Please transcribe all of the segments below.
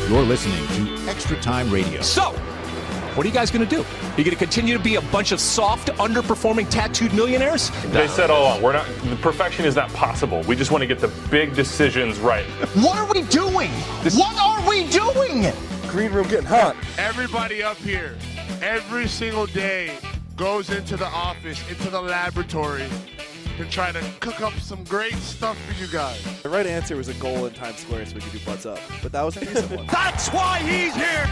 You're listening to Extra Time Radio. So, what are you guys going to do? Are you going to continue to be a bunch of soft, underperforming, tattooed millionaires? They said all along, perfection is not possible. We just want to get the big decisions right. What are we doing? What are we doing? Green room getting hot. Everybody up here, every single day, goes into the office, into the laboratory, to try to cook up some great stuff for you guys. The right answer was a goal in Times Square so we could do butts up. But that was a decent one. That's why he's here!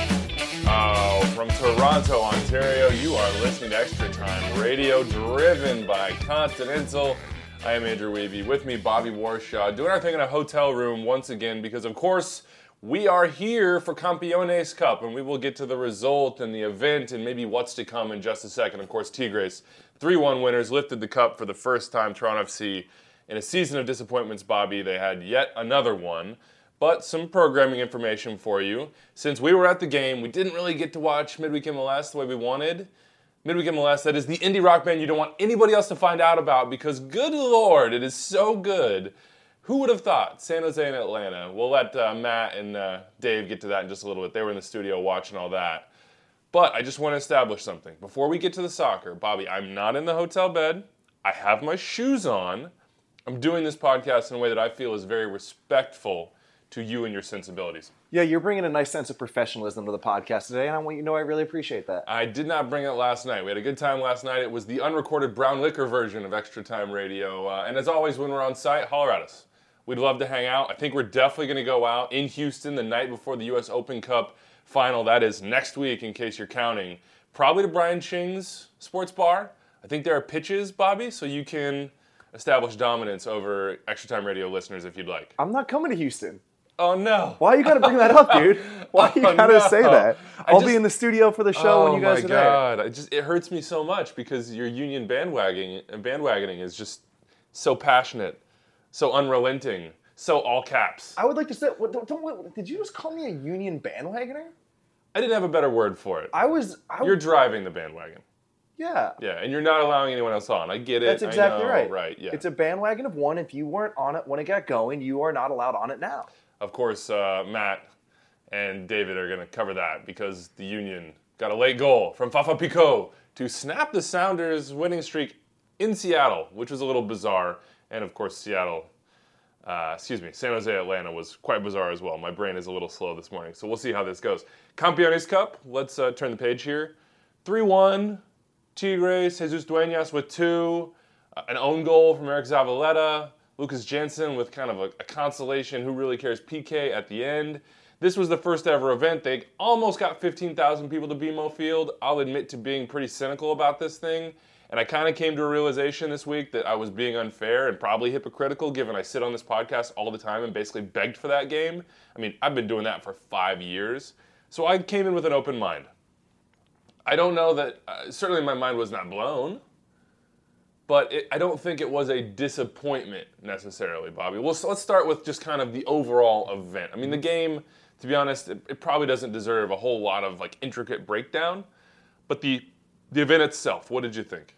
Oh, from Toronto, Ontario, you are listening to Extra Time Radio, driven by Continental. I am Andrew Wavy. With me, Bobby Warshaw, doing our thing in a hotel room once again because, of course, we are here for Campeones Cup, and we will get to the result and the event and maybe what's to come in just a second. Of course, Tigres, 3-1 winners, lifted the cup for the first time. Toronto FC, in a season of disappointments, Bobby, they had yet another one. But some programming information for you. Since we were at the game, we didn't really get to watch Midweek MLS the way we wanted. Midweek MLS, that is the indie rock band you don't want anybody else to find out about because, good Lord, it is so good. Who would have thought? San Jose and Atlanta. We'll let Matt and Dave get to that in just a little bit. They were in the studio watching all that. But I just want to establish something. Before we get to the soccer, Bobby, I'm not in the hotel bed. I have my shoes on. I'm doing this podcast in a way that I feel is very respectful to you and your sensibilities. Yeah, you're bringing a nice sense of professionalism to the podcast today, and I want you to know I really appreciate that. I did not bring it last night. We had a good time last night. It was the unrecorded brown liquor version of Extra Time Radio. And as always, when we're on site, holler at us. We'd love to hang out. I think we're definitely going to go out in Houston the night before the U.S. Open Cup final. That is next week, in case you're counting. Probably to Brian Ching's sports bar. I think there are pitches, Bobby, so you can establish dominance over Extra Time Radio listeners if you'd like. I'm not coming to Houston. Oh, no. Why you got to bring that up, dude? Why you got to say that? I'll be in the studio for the show when you guys are there. Oh, my God. It hurts me so much because your union bandwagoning is just so passionate, so unrelenting, so all caps. I would like to say, did you just call me a union bandwagoner? I didn't have a better word for it. You're driving the bandwagon. Yeah. Yeah, and you're not allowing anyone else on. I get it. That's exactly right. Right, yeah. It's a bandwagon of one. If you weren't on it when it got going, you are not allowed on it now. Of course, Matt and David are going to cover that because the Union got a late goal from Fafa Picault to snap the Sounders' winning streak in Seattle, which was a little bizarre. And, of course, San Jose, Atlanta was quite bizarre as well. My brain is a little slow this morning, so we'll see how this goes. Campeones Cup, let's turn the page here. 3-1, Tigres, Jesus Dueñas with 2, an own goal from Eric Zavaleta, Lucas Jensen with kind of a consolation, who really cares, PK at the end. This was the first ever event. They almost got 15,000 people to BMO Field. I'll admit to being pretty cynical about this thing. And I kind of came to a realization this week that I was being unfair and probably hypocritical, given I sit on this podcast all the time and basically begged for that game. I mean, I've been doing that for 5 years. So I came in with an open mind. I don't know that, certainly my mind was not blown. But I don't think it was a disappointment necessarily, Bobby. Well, so let's start with just kind of the overall event. I mean, the game, to be honest, it probably doesn't deserve a whole lot of like intricate breakdown. But the event itself, what did you think?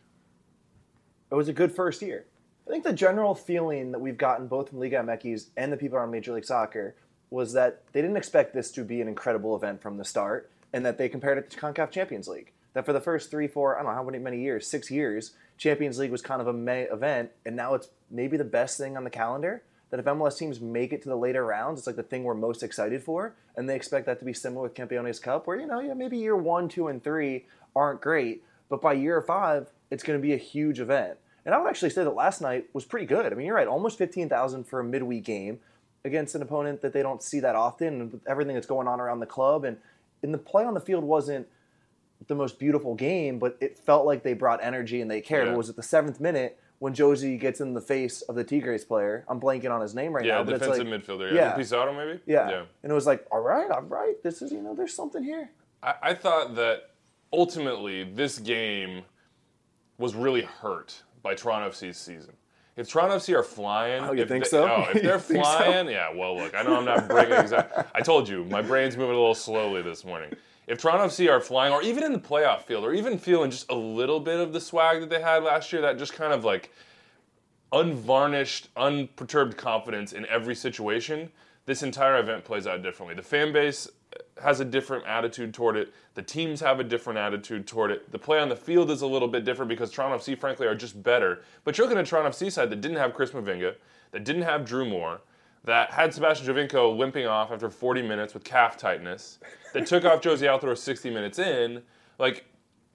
It was a good first year. I think the general feeling that we've gotten both from Liga MX and the people around Major League Soccer was that they didn't expect this to be an incredible event from the start, and that they compared it to CONCACAF Champions League. That for the first 3, 4, I don't know how many years, 6 years, Champions League was kind of a May event, and now it's maybe the best thing on the calendar. That if MLS teams make it to the later rounds, it's like the thing we're most excited for, and they expect that to be similar with Campeones Cup, where, maybe year 1, 2, and 3 aren't great, but by year 5, it's going to be a huge event. And I would actually say that last night was pretty good. I mean, you're right, almost 15,000 for a midweek game against an opponent that they don't see that often, and with everything that's going on around the club, and the play on the field wasn't the most beautiful game, but it felt like they brought energy and they cared. Yeah. It was at the 7th minute when Josie gets in the face of the Tigres player. I'm blanking on his name now. Yeah, defensive midfielder. Yeah. Pizarro, maybe? Yeah. And it was like, all right. This is, there's something here. I thought that ultimately this game was really hurt by Toronto FC's season. If Toronto FC are flying... Oh, you think so? Oh, if they're flying... Yeah, well, look, I know I'm not bringing I told you, my brain's moving a little slowly this morning. If Toronto FC are flying, or even in the playoff field, or even feeling just a little bit of the swag that they had last year, that just kind of like unvarnished, unperturbed confidence in every situation, this entire event plays out differently. The fan base has a different attitude toward it. The teams have a different attitude toward it. The play on the field is a little bit different because Toronto FC, frankly, are just better. But you're looking at a Toronto FC side that didn't have Chris Mavinga, that didn't have Drew Moore, that had Sebastian Giovinco limping off after 40 minutes with calf tightness, that took off Josie Altidore 60 minutes in. Like,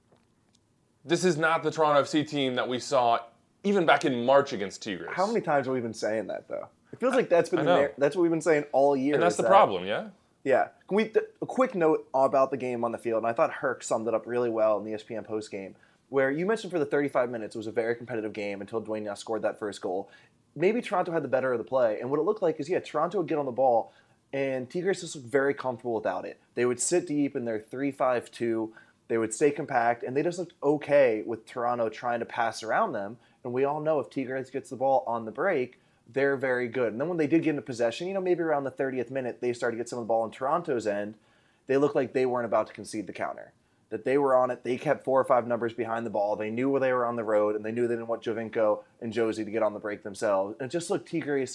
this is not the Toronto FC team that we saw even back in March against Tigres. How many times have we been saying that, though? It feels like that's been that's what we've been saying all year. And that's the problem, yeah? Yeah. A quick note about the game on the field, and I thought Herc summed it up really well in the ESPN postgame, where you mentioned for the 35 minutes it was a very competitive game until Dwayne Nuss scored that first goal. Maybe Toronto had the better of the play, and what it looked like is, Toronto would get on the ball, and Tigres just looked very comfortable without it. They would sit deep in their 3-5-2, they would stay compact, and they just looked okay with Toronto trying to pass around them, and we all know if Tigres gets the ball on the break, they're very good. And then when they did get into possession, maybe around the 30th minute, they started to get some of the ball on Toronto's end. They looked like they weren't about to concede the counter. That they were on it. They kept 4 or 5 numbers behind the ball. They knew where they were on the road, and they knew they didn't want Giovinco and Josie to get on the break themselves. And it just looked Tigres.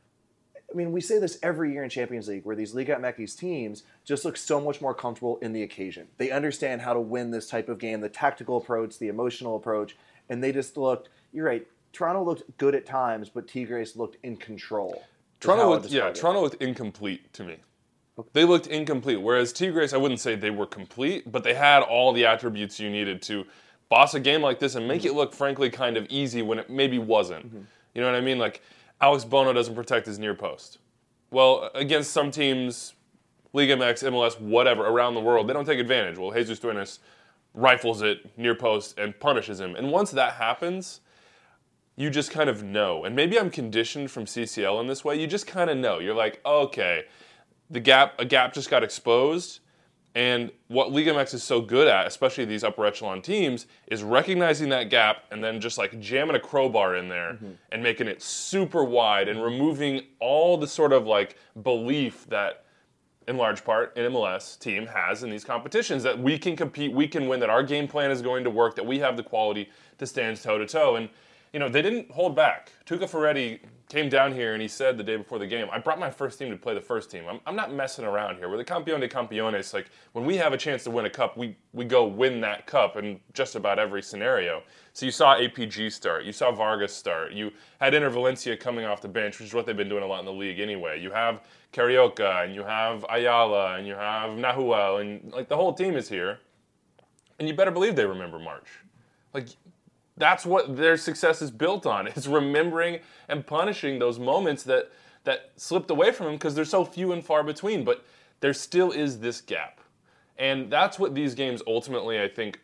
I mean, we say this every year in Champions League, where these Liga MX teams just look so much more comfortable in the occasion. They understand how to win this type of game, the tactical approach, the emotional approach, and they just looked, you're right, Toronto looked good at times, but Tigres looked in control. Toronto looked incomplete to me. They looked incomplete, whereas Tigres, I wouldn't say they were complete, but they had all the attributes you needed to boss a game like this and make it look, frankly, kind of easy when it maybe wasn't. You know what I mean? Like, Alex Bono doesn't protect his near post. Well, against some teams, Liga MX, MLS, whatever, around the world, they don't take advantage. Well, Jesus Duenas rifles it near post and punishes him. And once that happens, you just kind of know. And maybe I'm conditioned from CCL in this way. You just kind of know. You're like, okay, a gap just got exposed. And what Liga MX is so good at, especially these upper echelon teams, is recognizing that gap and then just like jamming a crowbar in there and making it super wide and removing all the sort of like belief that, in large part, an MLS team has in these competitions, that we can compete, we can win, that our game plan is going to work, that we have the quality to stand toe-to-toe. And they didn't hold back. Tuca Ferretti came down here and he said the day before the game, I brought my first team to play the first team. I'm not messing around here. We're the Campeón de Campeones. Like, when we have a chance to win a cup, we go win that cup in just about every scenario. So you saw APG start. You saw Vargas start. You had Inter Valencia coming off the bench, which is what they've been doing a lot in the league anyway. You have Carioca, and you have Ayala, and you have Nahuel, and like the whole team is here. And you better believe they remember March. Like, that's what their success is built on, is remembering and punishing those moments that slipped away from them because they're so few and far between. But there still is this gap. And that's what these games ultimately, I think,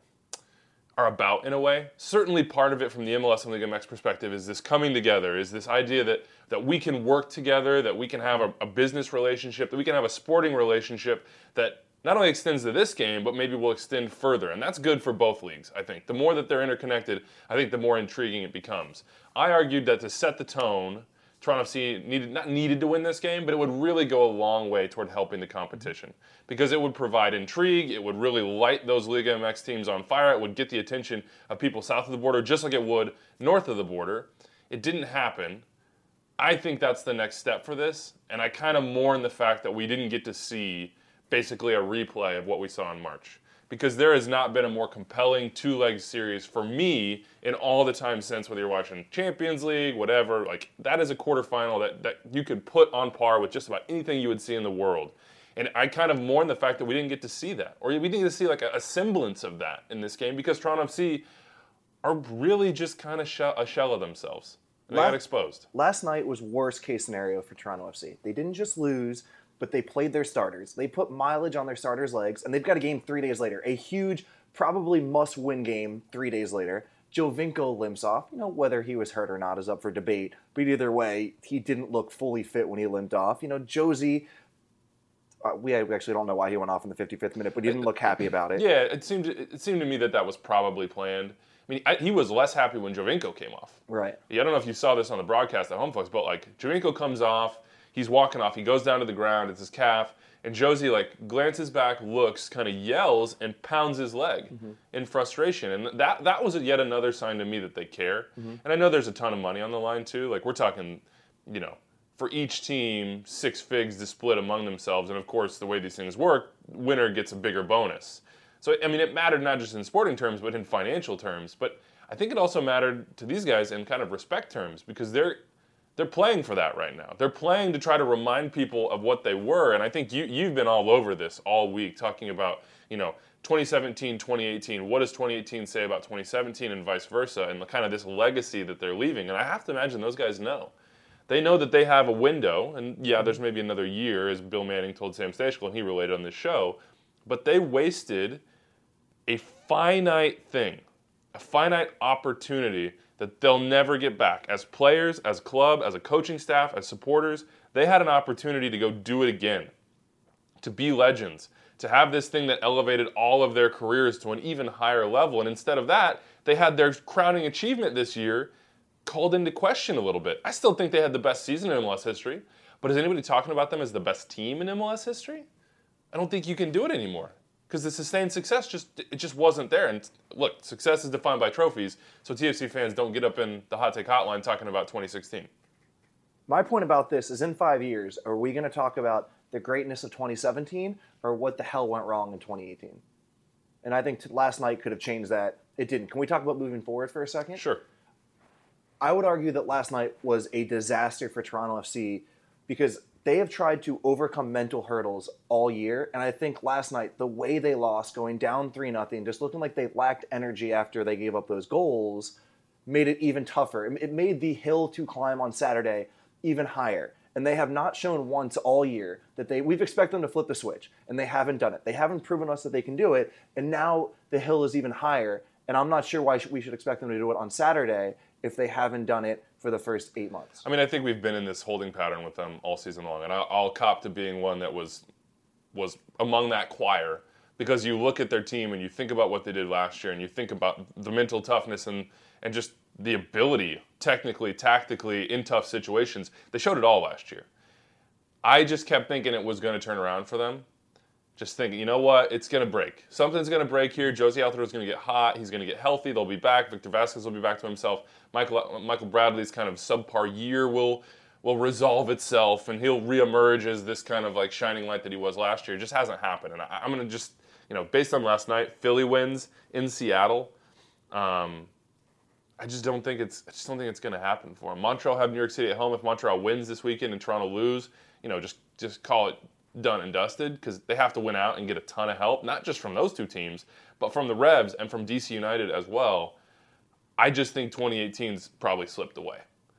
are about in a way. Certainly part of it from the MLS and Liga MX perspective is this coming together, is this idea that we can work together, that we can have a business relationship, that we can have a sporting relationship that not only extends to this game, but maybe will extend further. And that's good for both leagues, I think. The more that they're interconnected, I think the more intriguing it becomes. I argued that to set the tone, Toronto FC not needed to win this game, but it would really go a long way toward helping the competition. Because it would provide intrigue, it would really light those Liga MX teams on fire, it would get the attention of people south of the border, just like it would north of the border. It didn't happen. I think that's the next step for this, and I kind of mourn the fact that we didn't get to see basically a replay of what we saw in March. Because there has not been a more compelling two-leg series for me in all the time since, whether you're watching Champions League, whatever. Like, that is a quarterfinal that you could put on par with just about anything you would see in the world. And I kind of mourn the fact that we didn't get to see that. Or we didn't get to see like a semblance of that in this game because Toronto FC are really just kind of a shell of themselves. And they got exposed. Last night was worst case scenario for Toronto FC. They didn't just lose, but they played their starters. They put mileage on their starters' legs, and they've got a game 3 days later. A huge, probably must-win game 3 days later. Giovinco limps off. Whether he was hurt or not is up for debate. But either way, he didn't look fully fit when he limped off. Josie, we actually don't know why he went off in the 55th minute, but he didn't look happy about it. Yeah, it seemed to me that was probably planned. I mean, he was less happy when Giovinco came off. Right. Yeah, I don't know if you saw this on the broadcast at home, folks, but like Giovinco comes off, he's walking off, he goes down to the ground, it's his calf, and Josie like glances back, looks, kind of yells, and pounds his leg in frustration. And that was yet another sign to me that they care. And I know there's a ton of money on the line too. Like, we're talking, for each team 6 figs to split among themselves. And of course, the way these things work, winner gets a bigger bonus. So, I mean, it mattered not just in sporting terms, but in financial terms. But I think it also mattered to these guys in kind of respect terms, because they're playing for that right now. They're playing to try to remind people of what they were. And I think you've been all over this all week, talking about, 2017, 2018. What does 2018 say about 2017 and vice versa, and the kind of this legacy that they're leaving? And I have to imagine those guys know. They know that they have a window, and yeah, there's maybe another year, as Bill Manning told Sam Stejskal, and he related on this show, but they wasted a finite thing, a finite opportunity that they'll never get back. As players, as club, as a coaching staff, as supporters, they had an opportunity to go do it again, to be legends, to have this thing that elevated all of their careers to an even higher level. And instead of that, they had their crowning achievement this year called into question a little bit. I still think they had the best season in MLS history, but is anybody talking about them as the best team in MLS history? I don't think you can do it anymore, because the sustained success just wasn't there. And look, success is defined by trophies, so TFC fans don't get up in the Hot Take Hotline talking about 2016. My point about this is, in 5 years, are we going to talk about the greatness of 2017 or what the hell went wrong in 2018? And I think last night could have changed that. It didn't. Can we talk about moving forward for a second? Sure. I would argue that last night was a disaster for Toronto FC, because they have tried to overcome mental hurdles all year. And I think last night, the way they lost, going down 3-0, just looking like they lacked energy after they gave up those goals, made it even tougher. It made the hill to climb on Saturday even higher. And they have not shown once all year that we've expected them to flip the switch, and they haven't done it. They haven't proven us that they can do it, and now the hill is even higher. And I'm not sure why we should expect them to do it on Saturday if they haven't done it for the first 8 months. I mean, I think we've been in this holding pattern with them all season long, and I'll cop to being one that was among that choir, because you look at their team and you think about what they did last year, and you think about the mental toughness and just the ability, technically, tactically, in tough situations. They showed it all last year. I just kept thinking it was going to turn around for them. Just thinking, you know what, it's going to break. Something's going to break here. Josie Altidore is going to get hot. He's going to get healthy. They'll be back. Victor Vasquez will be back to himself. Michael Bradley's kind of subpar year will resolve itself, and he'll reemerge as this kind of like shining light that he was last year. It just hasn't happened. And I'm going to just, based on last night, Philly wins in Seattle. I just don't think it's going to happen for them. Montreal have New York City at home. If Montreal wins this weekend and Toronto lose, just call it done and dusted, because they have to win out and get a ton of help, not just from those two teams, but from the Revs and from DC United as well. I just think 2018's probably slipped away.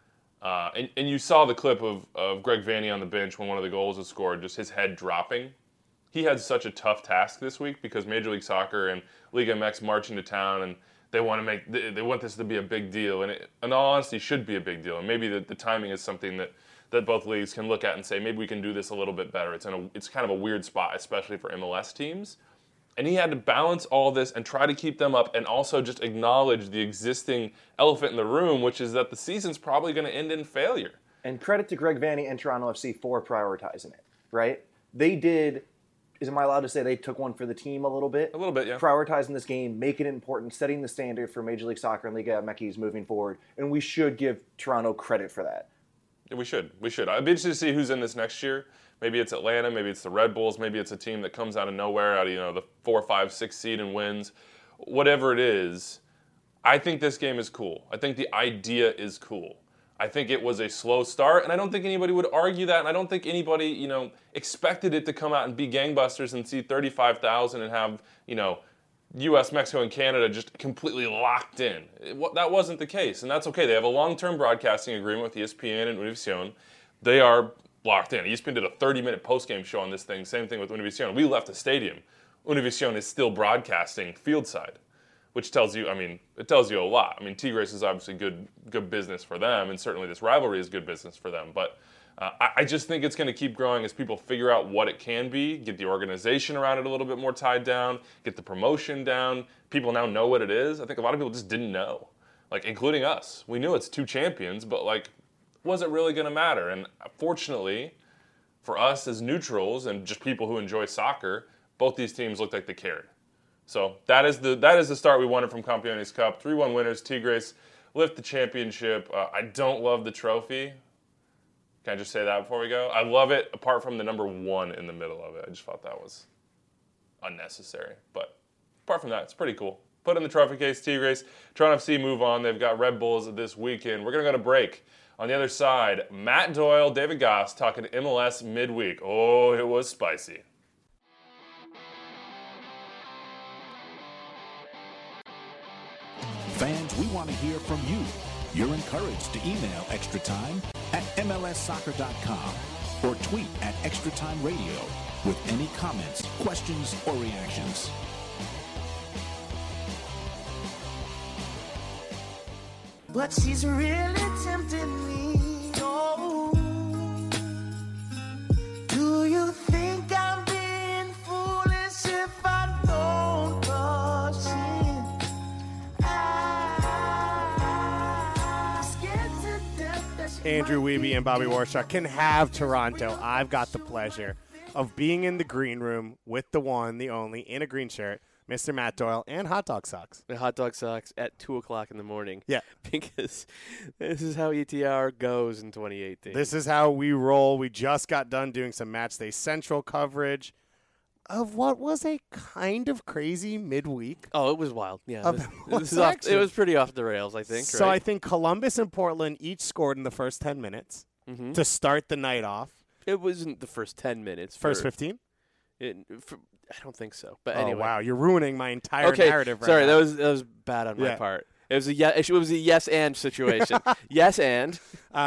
And you saw the clip of Greg Vanney on the bench when one of the goals was scored, just his head dropping. He had such a tough task this week, because Major League Soccer and Liga MX march into town, and they want this to be a big deal, and it, in all honesty, should be a big deal. And maybe the timing is something that both leagues can look at and say, maybe we can do this a little bit better. It's kind of a weird spot, especially for MLS teams. And he had to balance all this and try to keep them up, and also just acknowledge the existing elephant in the room, which is that the season's probably going to end in failure. And credit to Greg Vanney and Toronto FC for prioritizing it, right? They did, am I allowed to say they took one for the team a little bit? A little bit, yeah. Prioritizing this game, making it important, setting the standard for Major League Soccer and Liga MX moving forward. And we should give Toronto credit for that. Yeah, we should. I'd be interested to see who's in this next year. Maybe it's Atlanta, maybe it's the Red Bulls, maybe it's a team that comes out of nowhere, out of the 4, 5, 6 seed and wins. Whatever it is, I think this game is cool. I think the idea is cool. I think it was a slow start, and I don't think anybody would argue that, and I don't think anybody, expected it to come out and be gangbusters and see 35,000 and have, U.S., Mexico, and Canada just completely locked in. That wasn't the case, and that's okay. They have a long-term broadcasting agreement with ESPN and Univision. They are locked in. ESPN did a 30-minute post-game show on this thing. Same thing with Univision. We left the stadium. Univision is still broadcasting fieldside, which tells you, it tells you a lot. Tigres is obviously good business for them, and certainly this rivalry is good business for them. But I just think it's going to keep growing as people figure out what it can be, get the organization around it a little bit more tied down, get the promotion down. People now know what it is. I think a lot of people just didn't know, including us. We knew it's 2 champions, but was it really going to matter? And fortunately, for us as neutrals and just people who enjoy soccer, both these teams looked like they cared. So that is the start we wanted from Campeones Cup. 3-1 winners. Tigres lift the championship. I don't love the trophy. Can I just say that before we go? I love it, apart from the number 1 in the middle of it. I just thought that was unnecessary. But apart from that, it's pretty cool. Put in the trophy case, Tigres. Toronto FC move on. They've got Red Bulls this weekend. We're going to go to break. On the other side, Matt Doyle, David Goss talking MLS midweek. Oh, it was spicy. Fans, we want to hear from you. You're encouraged to email Extra Time at MLSsoccer.com or tweet at Extra Time Radio with any comments, questions, or reactions. But she's really tempting me. Oh, do you think I'm being foolish if I don't rush in? I'm scared to death that she Andrew might Wiebe be and Bobby Warshaw can have Toronto. I've got the pleasure of being in the green room with the one, the only, in a green shirt, Mr. Matt Doyle, and hot dog socks. The hot dog socks at 2 o'clock in the morning. Yeah. Because this is how ETR goes in 2018. This is how we roll. We just got done doing some Matchday Central coverage of what was a kind of crazy midweek. Oh, it was wild. Yeah. Of It MLS was, action. it was pretty off the rails, I think. So right? I think Columbus and Portland each scored in the first 10 minutes Mm-hmm. to start the night off. It wasn't the first 10 minutes. First 15? I don't think so. But Oh, anyway. wow. You're ruining my entire Okay, narrative right sorry, now. that was bad on my Yeah. part. It was a yes and situation. Yes and.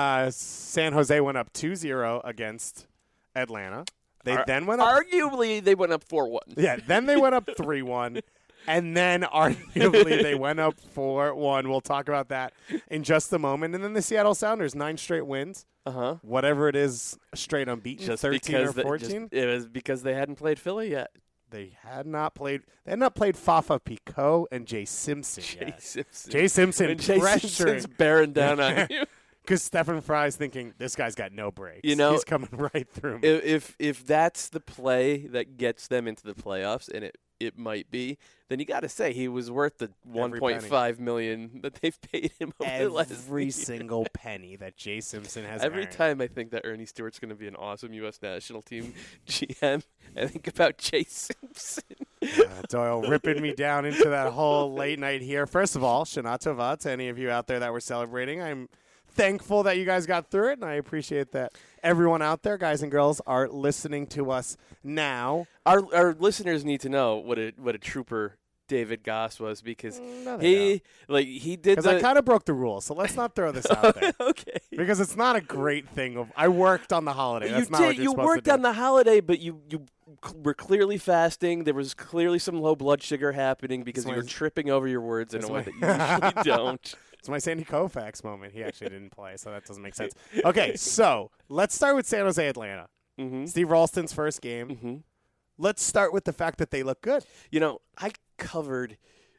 San Jose went up 2-0 against Atlanta. They then went up. Arguably, they went up 4-1. Yeah, then they went up 3-1. And then arguably they went up 4-1. We'll talk about that in just a moment. And then the Seattle Sounders, 9 straight wins. Uh-huh. Whatever it is, straight unbeaten, Just 13 or because 14. it was because they hadn't played Philly yet. They had not played Fafa Picault and Jay Simpson Jay yet. Simpson. Jay Simpson When Jay Simpson's bearing down on you. Because Stephen Fry's thinking, this guy's got no brakes. You know, he's coming right through me. If that's the play that gets them into the playoffs, and it might be, then you got to say he was worth the $1.5 million that they've paid him over the last Every year. single penny that Jay Simpson has Every earned. time I think that Ernie Stewart's going to be an awesome U.S. national team GM, I think about Jay Simpson. Doyle ripping me down into that whole late night here. First of all, Shana Tova to any of you out there that were celebrating. I'm thankful that you guys got through it, and I appreciate that everyone out there, guys and girls, are listening to us now. Our listeners need to know what a trooper David Goss was, because No, they don't. he did Because I kind of broke the rules, so let's not throw this out there. okay. Because it's not a great thing. I worked on the holiday. That's not what you're You supposed worked to do. on the holiday, but you were clearly fasting. There was clearly some low blood sugar happening because you were tripping over your words in a way that you usually don't. It's my Sandy Koufax moment. He actually didn't play, so that doesn't make sense. Okay, so let's start with San Jose Atlanta. Mm-hmm. Steve Ralston's first game. Mm-hmm. Let's start with the fact that they look good. You know, I covered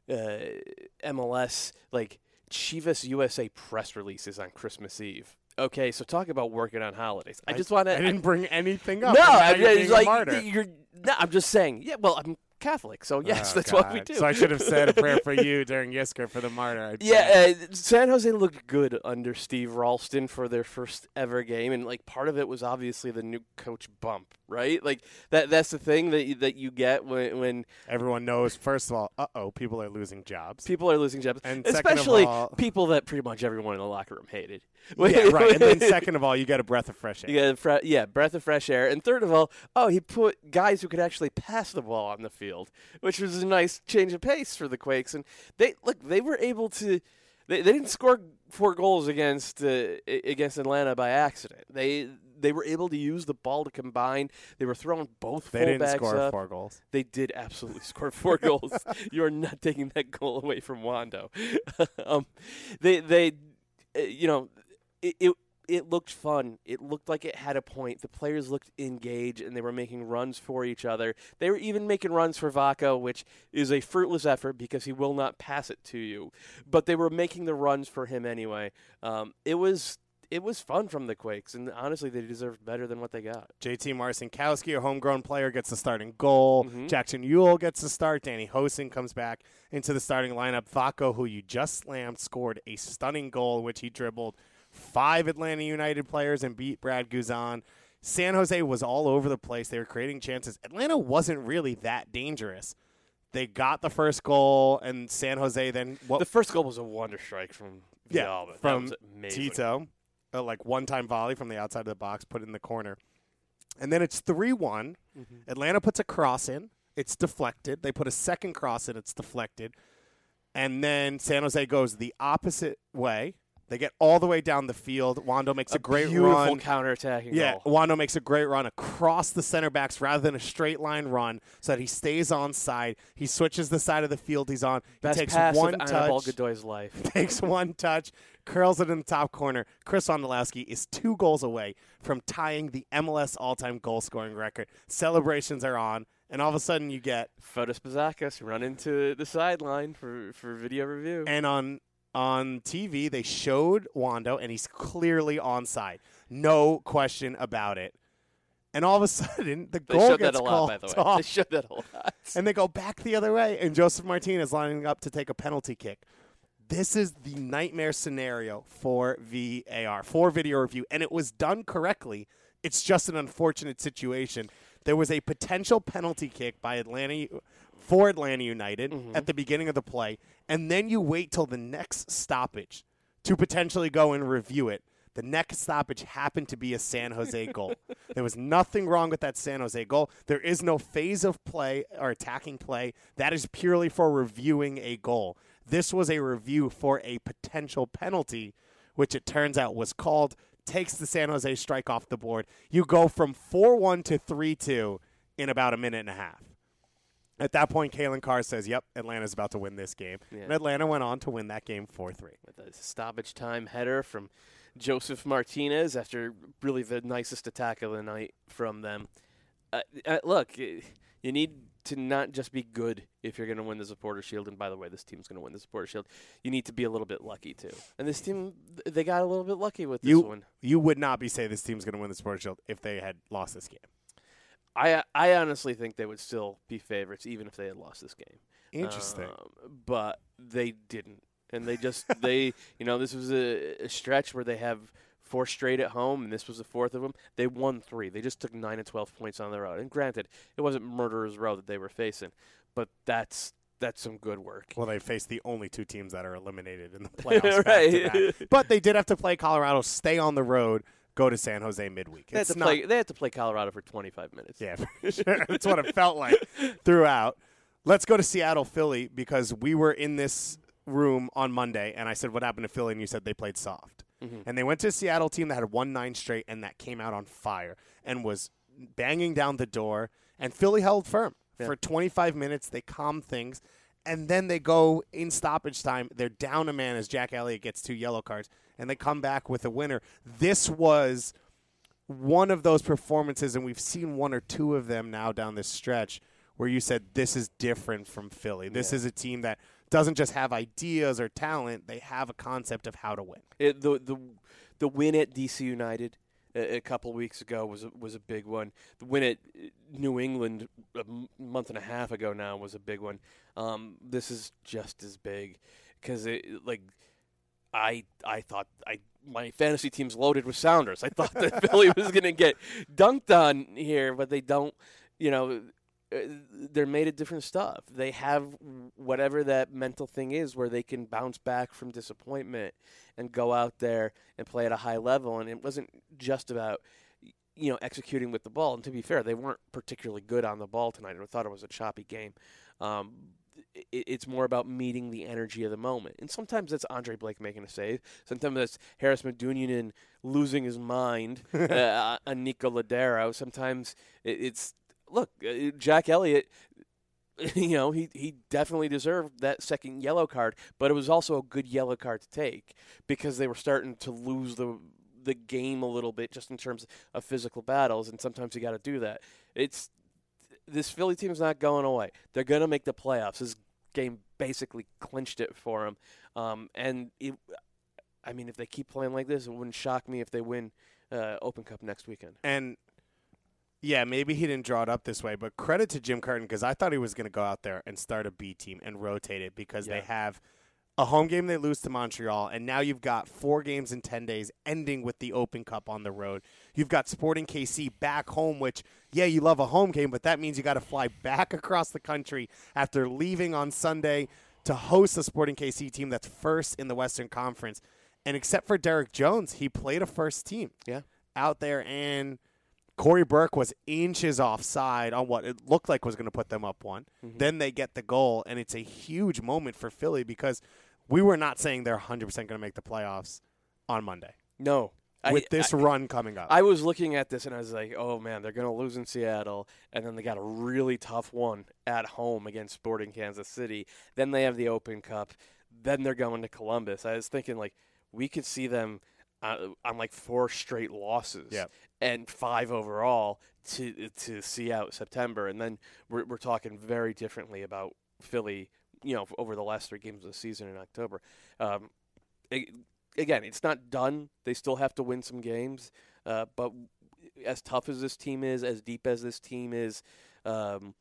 MLS, like Chivas USA press releases on Christmas Eve. Okay, so talk about working on holidays. I just want to. I didn't bring anything up. No, and now you're being a like martyr. no, I'm just saying. Yeah, well, I'm Catholic, so yes, Oh, that's what we God. do. So I should have said a prayer for you during Yisker for the martyr. Yeah, San Jose looked good under Steve Ralston for their first ever game, and like part of it was obviously the new coach bump, right? Like that's the thing that you get when Everyone knows, first of all, people are losing jobs. people are losing jobs, And second of especially all- people that pretty much everyone in the locker room hated. Yeah, right. And then second of all, you get a breath of fresh air. You get breath of fresh air. And third of all, he put guys who could actually pass the ball on the field, which was a nice change of pace for the Quakes. And they were able to. They didn't score 4 goals against Atlanta by accident. They were able to use the ball to combine. They were throwing both They fullbacks didn't score up. 4 goals. They did absolutely score 4 goals. You are not taking that goal away from Wando. It looked fun. It looked like it had a point. The players looked engaged, and they were making runs for each other. They were even making runs for Vaco, which is a fruitless effort because he will not pass it to you. But they were making the runs for him anyway. It was fun from the Quakes, and honestly, they deserved better than what they got. JT Marcinkowski, a homegrown player, gets the starting goal. Mm-hmm. Jackson Ewell gets the start. Danny Hosen comes back into the starting lineup. Vaco, who you just slammed, scored a stunning goal, which he dribbled 5 Atlanta United players and beat Brad Guzan. San Jose was all over the place. They were creating chances. Atlanta wasn't really that dangerous. They got the first goal, and San Jose then the first goal was a wonder strike from Villalba. From that was amazing. Tito, like one-time volley from the outside of the box, put it in the corner. And then it's 3-1. Atlanta puts a cross in. It's deflected. They put a second cross in. It's deflected. And then San Jose goes the opposite way. They get all the way down the field. Wando makes a great beautiful run. counterattacking Yeah, goal. Wando makes a great run across the center backs rather than a straight line run so that he stays on side. He switches the side of the field he's on. Best he takes pass one of Anibal touch. Godoy's life. Takes one touch, curls it in the top corner. Chris Wondolowski is 2 goals away from tying the MLS all-time goal-scoring record. Celebrations are on, and all of a sudden you get Fotis Bazakis run into the sideline for video review. and on TV they showed Wando, and he's clearly onside, no question about it. And all of a sudden the They goal showed gets that a lot, called by the way. off. They showed that a lot. And they go back the other way, and Joseph Martinez lining up to take a penalty kick. This is the nightmare scenario for VAR, for video review, and it was done correctly. It's just an unfortunate situation. There was a potential penalty kick by for Atlanta United at the beginning of the play, and then you wait till the next stoppage to potentially go and review it. The next stoppage happened to be a San Jose goal. There was nothing wrong with that San Jose goal. There is no phase of play or attacking play. That is purely for reviewing a goal. This was a review for a potential penalty, which it turns out was called, takes the San Jose strike off the board. You go from 4-1 to 3-2 in about a minute and a half. At that point, Kalen Carr says, yep, Atlanta's about to win this game. Yeah. And Atlanta went on to win that game 4-3. With a stoppage time header from Joseph Martinez after really the nicest attack of the night from them. Look, you need to not just be good if you're going to win the Supporter Shield. And by the way, this team's going to win the Supporter Shield. You need to be a little bit lucky, too. And this team, they got a little bit lucky with this one. You would not be saying this team's going to win the Supporter Shield if they had lost this game. I honestly think they would still be favorites even if they had lost this game. Interesting. But they didn't. And they just, this was a stretch where they have 4 straight at home, and this was the 4th of them. They won 3. They just took 9 and 12 points on the road. And granted, it wasn't Murderers Row that they were facing, but that's some good work. Well, they faced the only 2 teams that are eliminated in the playoffs Right. back-to-back. But they did have to play Colorado, stay on the road, go to San Jose midweek. They had to play Colorado for 25 minutes. Yeah, for sure. That's what it felt like throughout. Let's go to Seattle-Philly because we were in this room on Monday, and I said, what happened to Philly? And you said they played soft. And they went to a Seattle team that had won 9 straight and that came out on fire and was banging down the door. And Philly held firm for 25 minutes. They calmed things. And then they go in stoppage time. They're down a man as Jack Elliott gets 2 yellow cards. And they come back with a winner. This was one of those performances, and we've seen 1 or 2 of them now down this stretch, where you said this is different from Philly. This is a team that doesn't just have ideas or talent. They have a concept of how to win. The win at DC United a couple weeks ago was a big one. The win at New England a month and a half ago now was a big one. This is just as big because I thought my fantasy team's loaded with Sounders. I thought that Philly was going to get dunked on here, but they don't. They're made of different stuff. They have whatever that mental thing is where they can bounce back from disappointment and go out there and play at a high level. And it wasn't just about, executing with the ball. And to be fair, they weren't particularly good on the ball tonight. I thought it was a choppy game. It's more about meeting the energy of the moment. And sometimes that's Andre Blake making a save. Sometimes that's Harris Medunjanin losing his mind on Nico Ladero. Sometimes it's look, Jack Elliott, he definitely deserved that second yellow card, but it was also a good yellow card to take because they were starting to lose the game a little bit just in terms of physical battles, and sometimes you got to do that. This Philly team's not going away. They're going to make the playoffs. This game basically clinched it for them. If they keep playing like this, it wouldn't shock me if they win Open Cup next weekend. And yeah, maybe he didn't draw it up this way, but credit to Jim Curtin because I thought he was going to go out there and start a B team and rotate it because they have a home game they lose to Montreal, and now you've got 4 games in 10 days, ending with the Open Cup on the road. You've got Sporting KC back home, which, yeah, you love a home game, but that means you got to fly back across the country after leaving on Sunday to host the Sporting KC team that's first in the Western Conference. And except for Derek Jones, he played a first team out there, and Corey Burke was inches offside on what it looked like was going to put them up 1. Mm-hmm. Then they get the goal, and it's a huge moment for Philly because we were not saying they're 100% going to make the playoffs on Monday. No. With this run coming up. I was looking at this, and I was like, oh, man, they're going to lose in Seattle, and then they got a really tough one at home against Sporting Kansas City. Then they have the Open Cup. Then they're going to Columbus. I was thinking, like, we could see them on like 4 straight losses and 5 overall to see out September. And then we're talking very differently about Philly, over the last 3 games of the season in October. Again, it's not done. They still have to win some games. But as tough as this team is, as deep as this team is, and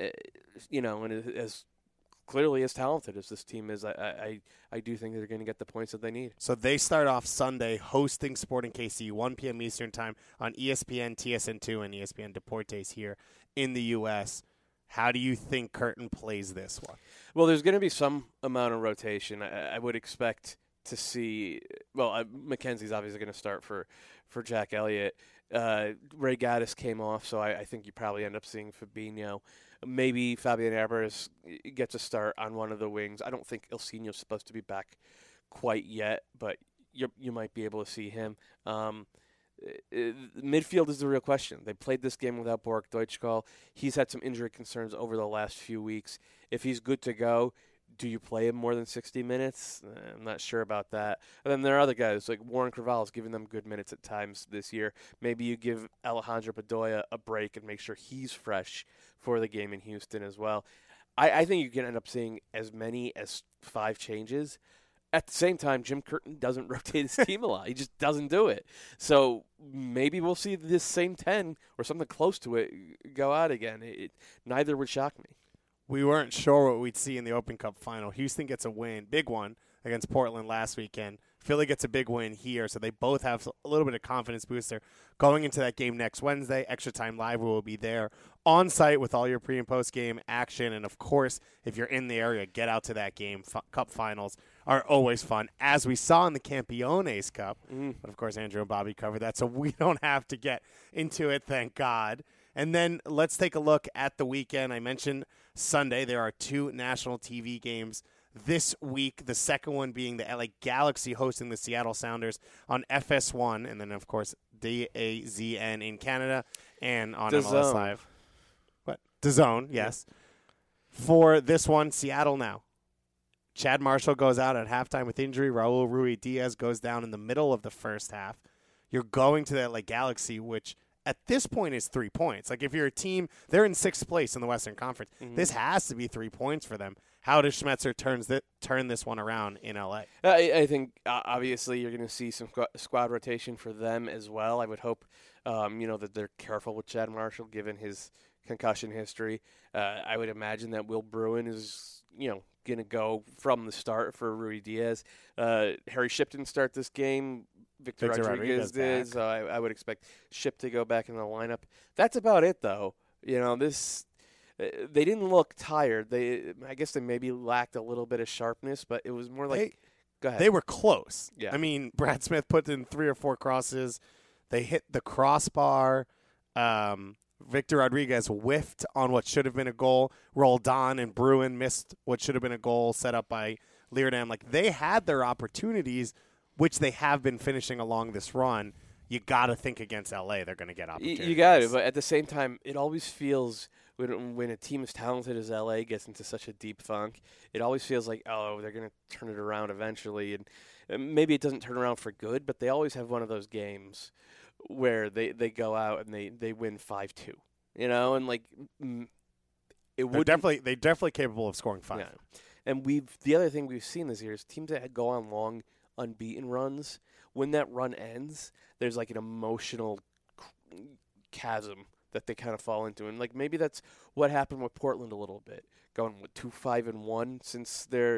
as clearly as talented as this team is, I do think they're going to get the points that they need. So they start off Sunday hosting Sporting KC, 1 p.m. Eastern Time on ESPN, TSN2, and ESPN Deportes here in the U.S. How do you think Curtin plays this one? Well, there's going to be some amount of rotation. I would expect to see – well, McKenzie's obviously going to start for Jack Elliott. Ray Gaddis came off, so I think you probably end up seeing Fabinho. Maybe Fabian Herbers gets a start on one of the wings. I don't think Ilsinho's supposed to be back quite yet, but you might be able to see him. Midfield is the real question. They played this game without Borek Deutschkal. He's had some injury concerns over the last few weeks. If he's good to go, do you play him more than 60 minutes? I'm not sure about that. And then there are other guys, like Warren Creavalle, giving them good minutes at times this year. Maybe you give Alejandro Bedoya a break and make sure he's fresh for the game in Houston as well. I think you can end up seeing as many as 5 changes. At the same time, Jim Curtin doesn't rotate his team a lot. He just doesn't do it. So maybe we'll see this same 10 or something close to it go out again. Neither would shock me. We weren't sure what we'd see in the Open Cup final. Houston gets a win, big one, against Portland last weekend. Philly gets a big win here, so they both have a little bit of confidence booster going into that game next Wednesday. Extra Time Live will be there on site with all your pre- and post-game action. And, of course, if you're in the area, get out to that game. Cup finals are always fun, as we saw in the Campiones Cup. But, of course, Andrew and Bobby covered that, so we don't have to get into it, thank God. And then let's take a look at the weekend. I mentioned Sunday there are 2 national TV games this week, the second one being the LA Galaxy hosting the Seattle Sounders on FS1, and then, of course, DAZN in Canada and on MLS Live. What? DAZN, yes. For this one, Seattle now. Chad Marshall goes out at halftime with injury. Raul Ruidiaz goes down in the middle of the first half. You're going to the LA Galaxy, which at this point is 3 points. Like, if you're a team, they're in 6th place in the Western Conference. This has to be 3 points for them. How does Schmetzer turn this one around in L.A.? I think, obviously, you're going to see some squad rotation for them as well. I would hope, that they're careful with Chad Marshall, given his concussion history. I would imagine that Will Bruin is, going to go from the start for Ruidiaz. Harry Shipp didn't start this game. Victor Rodriguez did, so I would expect Shipp to go back in the lineup. That's about it, though. They didn't look tired. I guess they maybe lacked a little bit of sharpness, but it was more like go ahead. They were close. Yeah. I mean, Brad Smith put in 3 or 4 crosses. They hit the crossbar. Victor Rodriguez whiffed on what should have been a goal. Roldan and Bruin missed what should have been a goal set up by Leerdam. Like, they had their opportunities, which they have been finishing along this run. You got to think against L.A. they're going to get opportunities. You got it, but at the same time, it always feels when a team as talented as L.A. gets into such a deep funk, it always feels like, they're going to turn it around eventually. And maybe it doesn't turn around for good, but they always have one of those games where they go out and they win 5-2. And like it would they're definitely capable of scoring 5. Yeah. And the other thing we've seen this year is teams that go on long unbeaten runs. When that run ends, there's like an emotional chasm that they kind of fall into, and like maybe that's what happened with Portland a little bit, going with 2-5-1 since their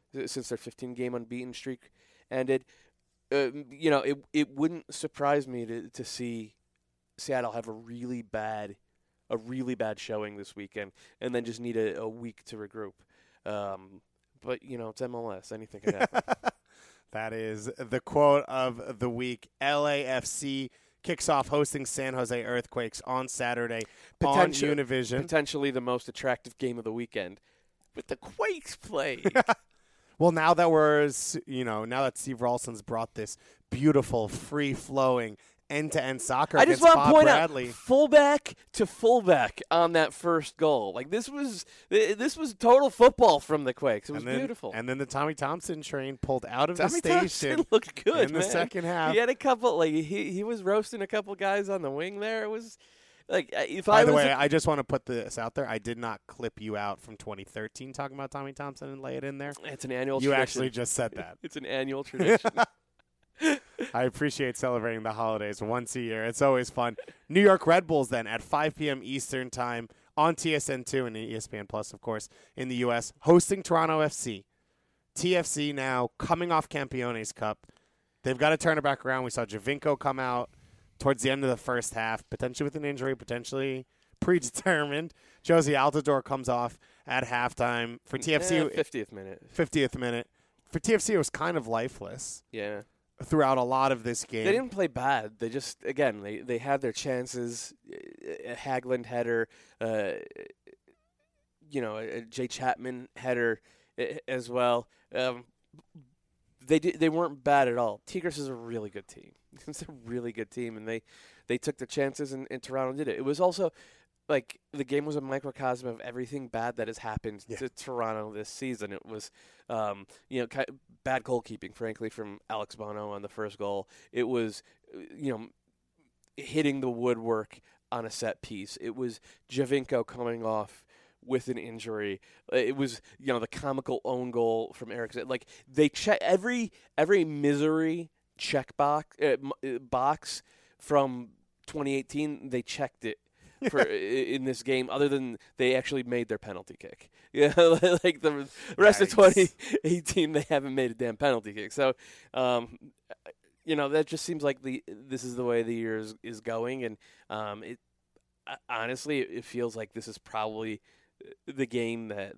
since their 15-game unbeaten streak ended. It wouldn't surprise me to see Seattle have a really bad showing this weekend, and then just need a week to regroup. But it's MLS; anything can happen. That is the quote of the week. LAFC kicks off hosting San Jose Earthquakes on Saturday on Univision. Potentially the most attractive game of the weekend, with the Quakes playing. Well, now that Steve Ralston's brought this beautiful, free-flowing, end-to-end soccer I just against want to Bob point Bradley. out fullback to fullback on that first goal. Like this was total football from the Quakes. It was beautiful. And then the Tommy Thompson train pulled out of Tommy the station. Thompson looked good in the second half. He had a couple he was roasting a couple guys on the wing there. It was like By the way, I just want to put this out there. I did not clip you out from 2013 talking about Tommy Thompson and lay it in there. It's an annual You tradition. actually just said that. It's an annual tradition. I appreciate celebrating the holidays once a year. It's always fun. New York Red Bulls then at 5 p.m. Eastern Time on TSN2 and ESPN Plus, of course, in the U.S., hosting Toronto FC. TFC now coming off Campione's Cup. They've got to turn it back around. We saw Javinko come out towards the end of the first half, potentially with an injury, potentially predetermined. Josie Altidore comes off at halftime. For TFC, 50th minute. 50th minute. For TFC, it was kind of lifeless. Yeah. Throughout a lot of this game. They didn't play bad. They just, again, they had their chances. A Haglund header, a Jay Chapman header as well. They weren't bad at all. Tigres is a really good team. It's a really good team, and they took the chances, and Toronto did it. It was also like the game was a microcosm of everything bad that has happened to Toronto this season. It was, bad goalkeeping, frankly, from Alex Bono on the first goal. It was, hitting the woodwork on a set piece. It was Javinko coming off with an injury. It was, the comical own goal from Eriksson. Like they check every misery check box from 2018. They checked it for in this game, other than they actually made their penalty kick. Yeah, like the rest of 2018, they haven't made a damn penalty kick. So, that just seems like this is the way the year is going, and honestly, it feels like this is probably the game that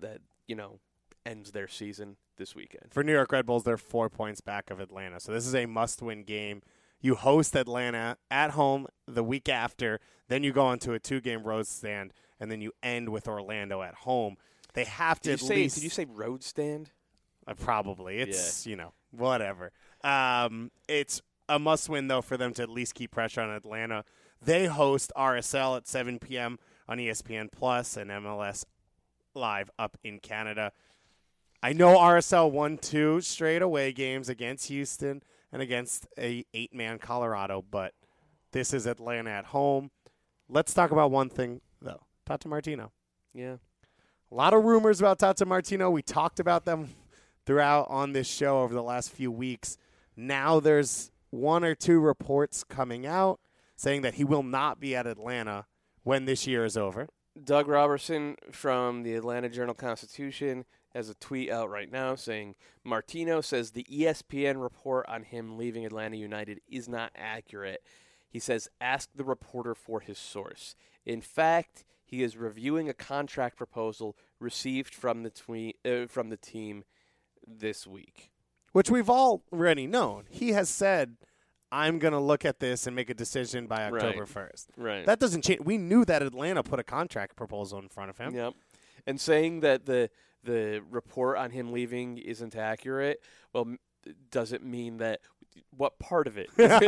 ends their season this weekend. For New York Red Bulls, they're 4 points back of Atlanta, so this is a must-win game. You host Atlanta at home the week after, then you go on to a 2-game road stand, and then you end with Orlando at home. They have to at least... Did you say road stand? Probably. It's, whatever. It's a must-win, though, for them to at least keep pressure on Atlanta. They host RSL at 7 p.m. on ESPN Plus and MLS Live up in Canada. I know RSL won 2 straight away games against Houston and against a 8-man Colorado, but this is Atlanta at home. Let's talk about one thing, though. Tata Martino. Yeah. A lot of rumors about Tata Martino. We talked about them throughout on this show over the last few weeks. Now there's 1 or 2 reports coming out saying that he will not be at Atlanta when this year is over. Doug Robertson from the Atlanta Journal-Constitution has a tweet out right now saying, Martino says the ESPN report on him leaving Atlanta United is not accurate. He says, ask the reporter for his source. In fact, he is reviewing a contract proposal received from the team this week. Which we've already known. He has said, I'm going to look at this and make a decision by October 1st. Right. That doesn't change. We knew that Atlanta put a contract proposal in front of him. Yep. And saying that the report on him leaving isn't accurate, well, does it mean that what part of it?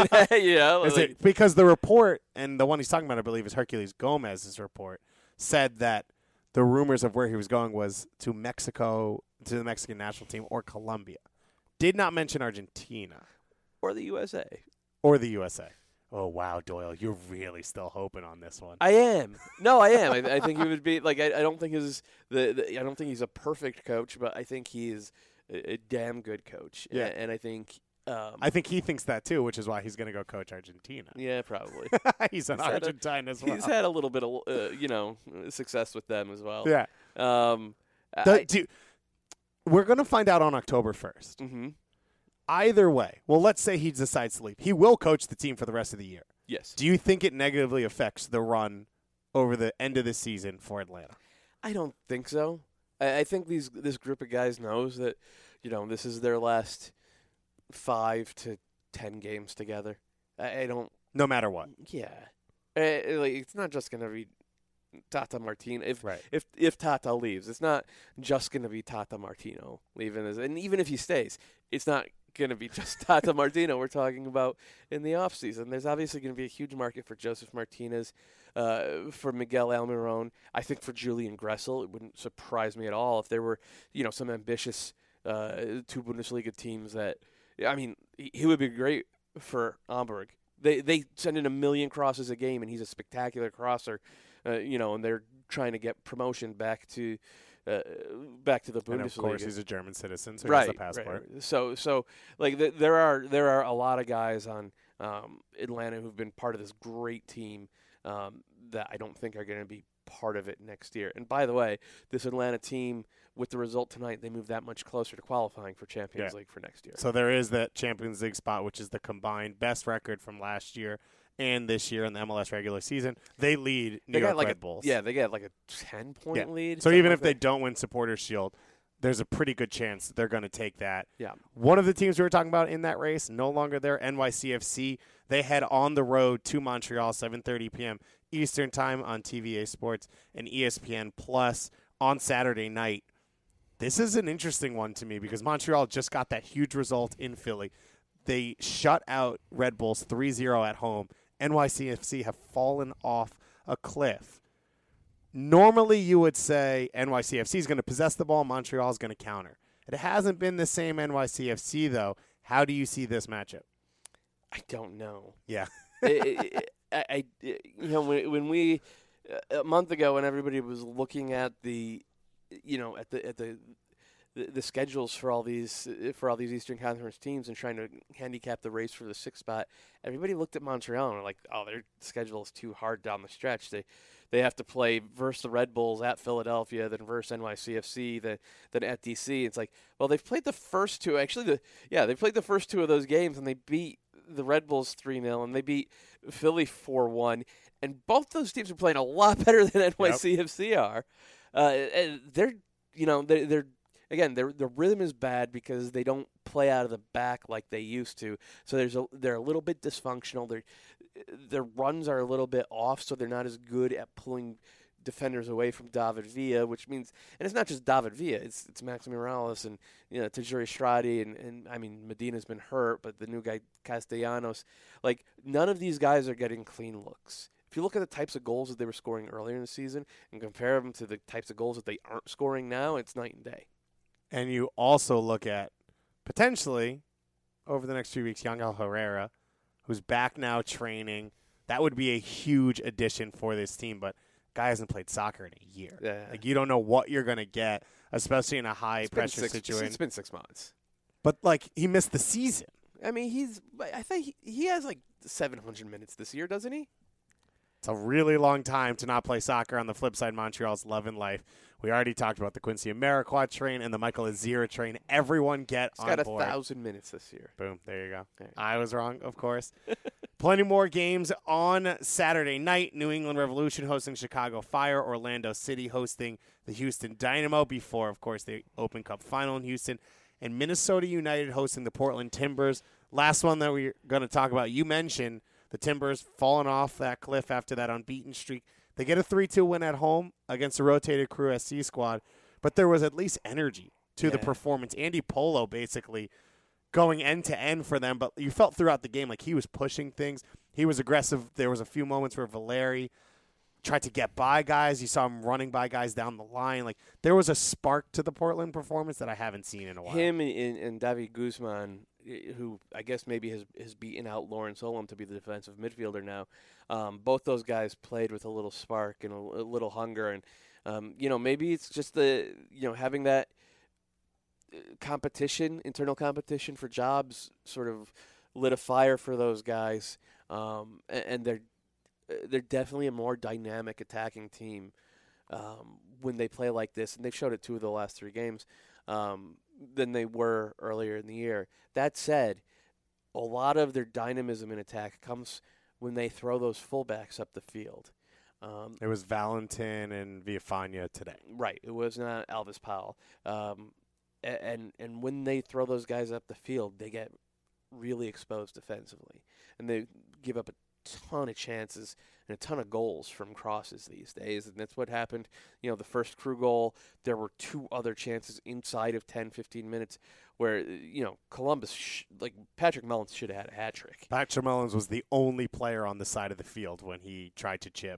Is it because the report, and the one he's talking about, I believe, is Herculez Gomez's report, said that the rumors of where he was going was to Mexico, to the Mexican national team, or Colombia. Did not mention Argentina. Or the USA. Or the USA. Oh, wow, Doyle. You're really still hoping on this one. I am. No, I am. I think he would be like. I don't think I don't think he's a perfect coach, but I think he is a damn good coach. Yeah. And I think. I think he thinks that too, which is why he's going to go coach Argentina. Yeah, probably. He's an Argentine as well. He's had a little bit of success with them as well. Yeah. we're going to find out on October 1st. Mm-hmm. Either way, well, let's say he decides to leave. He will coach the team for the rest of the year. Yes. Do you think it negatively affects the run over the end of the season for Atlanta? I don't think so. I think this group of guys knows that, this is their last 5 to 10 games together. I don't. No matter what. Yeah. It's not just going to be Tata Martino. If Tata leaves, it's not just going to be Tata Martino leaving. And even if he stays, it's not going to be just Tata Martino we're talking about in the offseason. There's obviously going to be a huge market for Joseph Martinez, for Miguel Almiron. I think for Julian Gressel, it wouldn't surprise me at all if there were, some ambitious 2 Bundesliga teams that, he would be great for Hamburg. They send in 1 million crosses a game, and he's a spectacular crosser, and they're trying to get promotion back to the Bundesliga. And of course, he's a German citizen, so he right, has a passport. Right. So there are a lot of guys on Atlanta who've been part of this great team that I don't think are going to be part of it next year. And by the way, this Atlanta team, with the result tonight, they move that much closer to qualifying for Champions League for next year. So there is that Champions League spot, which is the combined best record from last year and this year in the MLS regular season. They lead New York Red Bulls. Yeah, they got like a 10-point lead. So even if they don't win Supporters' Shield, there's a pretty good chance they're going to take that. Yeah. One of the teams we were talking about in that race, no longer there, NYCFC. They head on the road to Montreal, 7:30 p.m. Eastern Time on TVA Sports and ESPN Plus on Saturday night. This is an interesting one to me because Montreal just got that huge result in Philly. They shut out Red Bulls 3-0 at home. NYCFC have fallen off a cliff. Normally, you would say NYCFC is going to possess the ball, Montreal is going to counter. It hasn't been the same NYCFC, though. How do you see this matchup? I don't know. Yeah. When we a month ago, when everybody was looking at the schedules for all these Eastern Conference teams and trying to handicap the race for the 6th spot, everybody looked at Montreal and were like, "Oh, their schedule is too hard down the stretch. They have to play versus the Red Bulls at Philadelphia, then versus NYCFC, then at DC." It's like, well, they've played the first two. Actually, they played the first 2 of those games and they beat the Red Bulls 3-0 and they beat Philly 4-1. And both those teams are playing a lot better than NYCFC are. And they're their rhythm is bad because they don't play out of the back like they used to. So they're a little bit dysfunctional. Their runs are a little bit off, so they're not as good at pulling defenders away from David Villa, which means, and it's not just David Villa, it's Maxime Morales and Tajiri Strati and I mean Medina's been hurt, but the new guy Castellanos, like none of these guys are getting clean looks. If you look at the types of goals that they were scoring earlier in the season and compare them to the types of goals that they aren't scoring now, it's night and day. And you also look at potentially over the next few weeks, Yangel Herrera, who's back now training. That would be a huge addition for this team, but guy hasn't played soccer in a year. Yeah. Like you don't know what you're going to get, especially in a high pressure situation. It's been 6 months. But like he missed the season. I mean, I think he has like 700 minutes this year, doesn't he? It's a really long time to not play soccer. On the flip side, Montreal's love and life. We already talked about the Quincy Amarikwa train and the Michael Azira train. Everyone get on board. He's got 1,000 minutes this year. Boom. There you go. Okay. I was wrong, of course. Plenty more games on Saturday night. New England Revolution hosting Chicago Fire. Orlando City hosting the Houston Dynamo before, of course, the Open Cup final in Houston. And Minnesota United hosting the Portland Timbers. Last one that we're going to talk about. You mentioned the Timbers falling off that cliff after that unbeaten streak. They get a 3-2 win at home against the rotated Crew SC squad, but there was at least energy to the performance. Andy Polo basically going end-to-end for them, but you felt throughout the game like he was pushing things. He was aggressive. There was a few moments where Valeri tried to get by guys. You saw him running by guys down the line. Like there was a spark to the Portland performance that I haven't seen in a while. Him and David Guzman, who I guess maybe has beaten out Lawrence Olem to be the defensive midfielder now. Both those guys played with a little spark and a little hunger, and maybe it's just having that internal competition for jobs, sort of lit a fire for those guys, and they're definitely a more dynamic attacking team when they play like this, and they've showed it 2 of the last 3 games. than they were earlier in the year. That said, a lot of their dynamism in attack comes when they throw those fullbacks up the field. It was Valentin and Villafaña today. Right. It was not Alvis Powell. And when they throw those guys up the field, they get really exposed defensively. And they give up a ton of chances and a ton of goals from crosses these days. And that's what happened. The first Crew goal, there were 2 other chances inside of 10, 15 minutes where, Columbus, Patrick Mullins should have had a hat trick. Patrick Mullins was the only player on the side of the field when he tried to chip.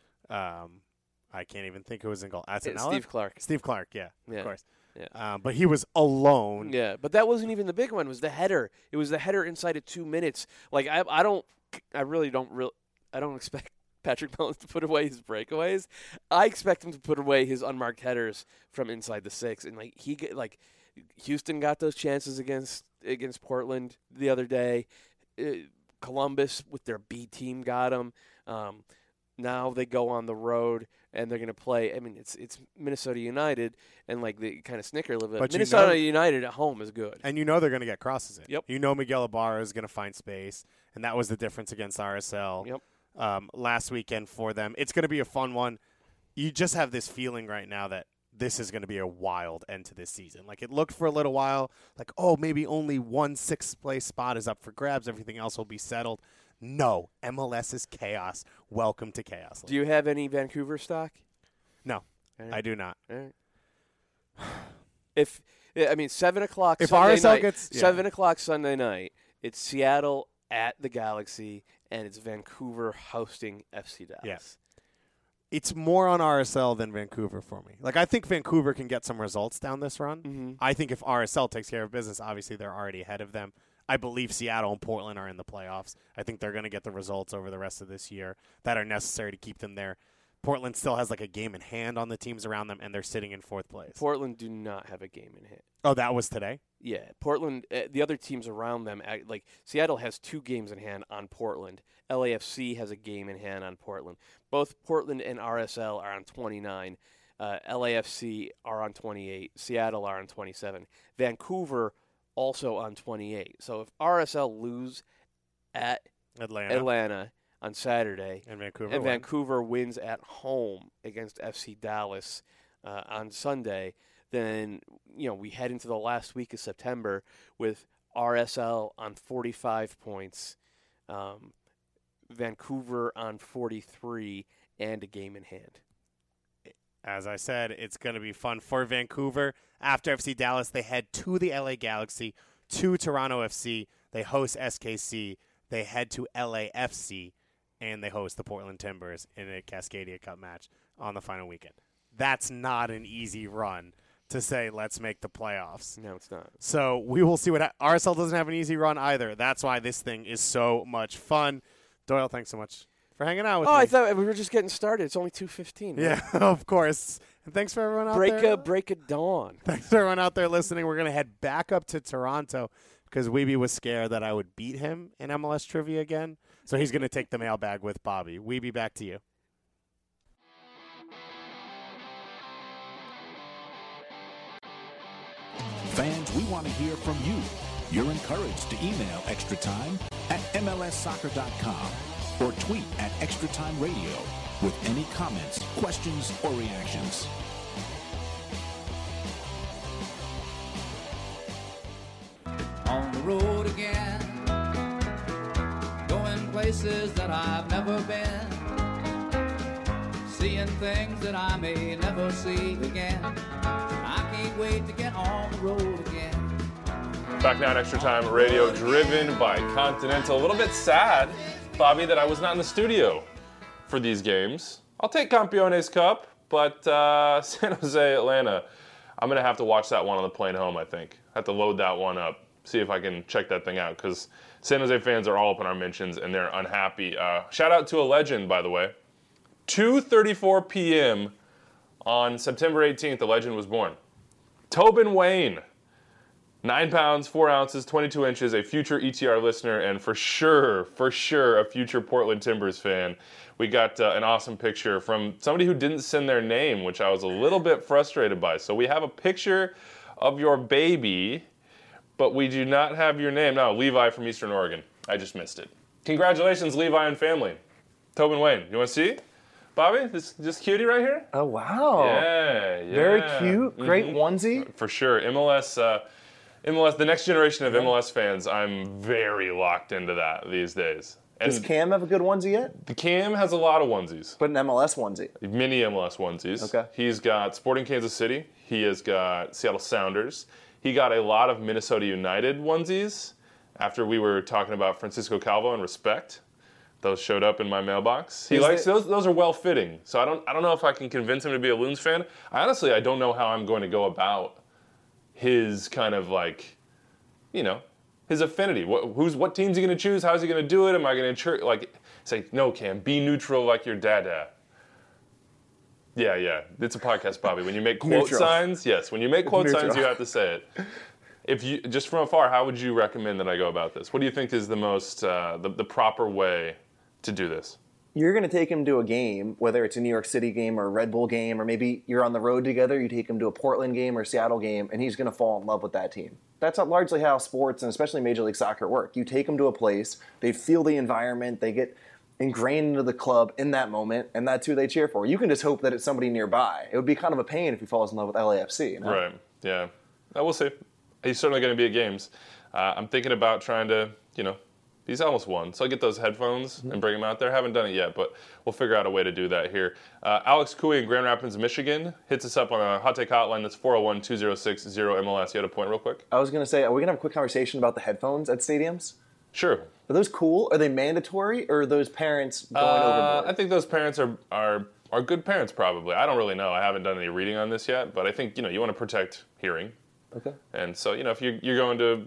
I can't even think who was in goal. Steve Clark. Steve Clark, yeah. Of course. Yeah. But he was alone. Yeah, but that wasn't even the big one. It was the header. It was the header inside of 2 minutes. I don't expect Patrick Mullins to put away his breakaways. I expect him to put away his unmarked headers from inside the 6. And Houston got those chances against Portland the other day. Columbus with their B team got them. Now they go on the road and they're going to play. I mean, it's Minnesota United, and they kind of snicker a little bit. But Minnesota United at home is good, and they're going to get crosses in. Yep. Miguel Ibarra is going to find space, and that was the difference against RSL. Yep. Last weekend for them. It's going to be a fun one. You just have this feeling right now that this is going to be a wild end to this season. It looked for a little while maybe only 1 6th place spot is up for grabs. Everything else will be settled. No, MLS is chaos. Welcome to chaos. Do you have any Vancouver stock? No, I do not. All right. 7 o'clock. If Sunday RSL night, gets 7 o'clock Sunday night, it's Seattle at the Galaxy, and it's Vancouver hosting FC Dallas. Yes. It's more on RSL than Vancouver for me. I think Vancouver can get some results down this run. Mm-hmm. I think if RSL takes care of business, obviously they're already ahead of them. I believe Seattle and Portland are in the playoffs. I think they're going to get the results over the rest of this year that are necessary to keep them there. Portland still has a game in hand on the teams around them, and they're sitting in 4th place. Portland do not have a game in hand. Oh, that was today? Yeah. Portland, the other teams around them, Seattle has 2 games in hand on Portland. LAFC has a game in hand on Portland. Both Portland and RSL are on 29. LAFC are on 28. Seattle are on 27. Vancouver also on 28. So if RSL lose at Atlanta on Saturday and Vancouver wins at home against FC Dallas on Sunday, then we head into the last week of September with RSL on 45 points, Vancouver on 43, and a game in hand. As I said, it's going to be fun for Vancouver. After FC Dallas, they head to the LA Galaxy, to Toronto FC. They host SKC. They head to LAFC, and they host the Portland Timbers in a Cascadia Cup match on the final weekend. That's not an easy run to say, let's make the playoffs. No, it's not. So we will see what RSL doesn't have an easy run either. That's why this thing is so much fun. Doyle, thanks so much for hanging out with me. I thought we were just getting started. It's only 2:15. Yeah, of course. And thanks for everyone out there. Break of dawn. Thanks for everyone out there listening. We're going to head back up to Toronto because Weeby was scared that I would beat him in MLS trivia again. So he's going to take the mailbag with Bobby. Weeby, back to you. Fans, we want to hear from you. You're encouraged to email Extra Time at MLSsoccer.com or tweet at Extra Time Radio with any comments, questions, or reactions. On the road again, going places that I've never been, seeing things that I may never see again. I can't wait to get on the road again. Back now at Extra Time Radio, driven by Continental. A little bit sad, Bobby, that I was not in the studio for these games. I'll take Campeones Cup, but San Jose, Atlanta, I'm going to have to watch that one on the plane home, I think. I have to load that one up, see if I can check that thing out, because San Jose fans are all up in our mentions, and they're unhappy. Shout out to a legend, by the way. 2:34 p.m. on September 18th, the legend was born. Tobin Wayne. 9 pounds, 4 ounces, 22 inches, a future ETR listener, and for sure, a future Portland Timbers fan. We got an awesome picture from somebody who didn't send their name, which I was a little bit frustrated by. So we have a picture of your baby, but we do not have your name. No, Levi from Eastern Oregon. I just missed it. Congratulations, Levi and family. Tobin Wayne, you want to see? Bobby, this cutie right here? Oh, wow. Yeah. Very cute. Great onesie. For sure. MLS, the next generation of MLS fans, I'm very locked into that these days. And Does Cam have a good onesie yet? the Cam has a lot of onesies. But an MLS onesie. Mini MLS onesies. Okay. He's got Sporting Kansas City. He has got Seattle Sounders. He got a lot of Minnesota United onesies after we were talking about Francisco Calvo and respect. Those showed up in my mailbox. He likes those. Those are well fitting. So I don't know if I can convince him to be a Loons fan. I don't know how I'm going to go about his kind of like, his affinity. What team's he going to choose? How's he going to do it? Am I going to say no, Cam? Be neutral like your dada. Yeah. It's a podcast, Bobby. When you make quote signs, yes. When you make quote signs, you have to say it. If you just from afar, how would you recommend that I go about this? What do you think is the most the proper way to do this? You're going to take him to a game, whether it's a New York City game or a Red Bull game, or maybe you're on the road together, you take him to a Portland game or a Seattle game, and he's going to fall in love with that team. That's largely how sports, and especially Major League Soccer, work. You take them to a place, they feel the environment, they get ingrained into the club in that moment, and that's who they cheer for. You can just hope that it's somebody nearby. It would be kind of a pain if he falls in love with LAFC. Right, yeah. We'll see. He's certainly going to be at games. I'm thinking about trying to, he's almost won. So I'll get those headphones and bring him out there. Haven't done it yet, but we'll figure out a way to do that here. Alex Cooey in Grand Rapids, Michigan hits us up on a hot take hotline. That's 401-206-0MLS. You had a point real quick? I was going to say, are we going to have a quick conversation about the headphones at stadiums? Sure. Are those cool? Are they mandatory, or are those parents going overboard? I think those parents are good parents, probably. I don't really know. I haven't done any reading on this yet, but I think, you want to protect hearing. Okay. And so, if you're going to,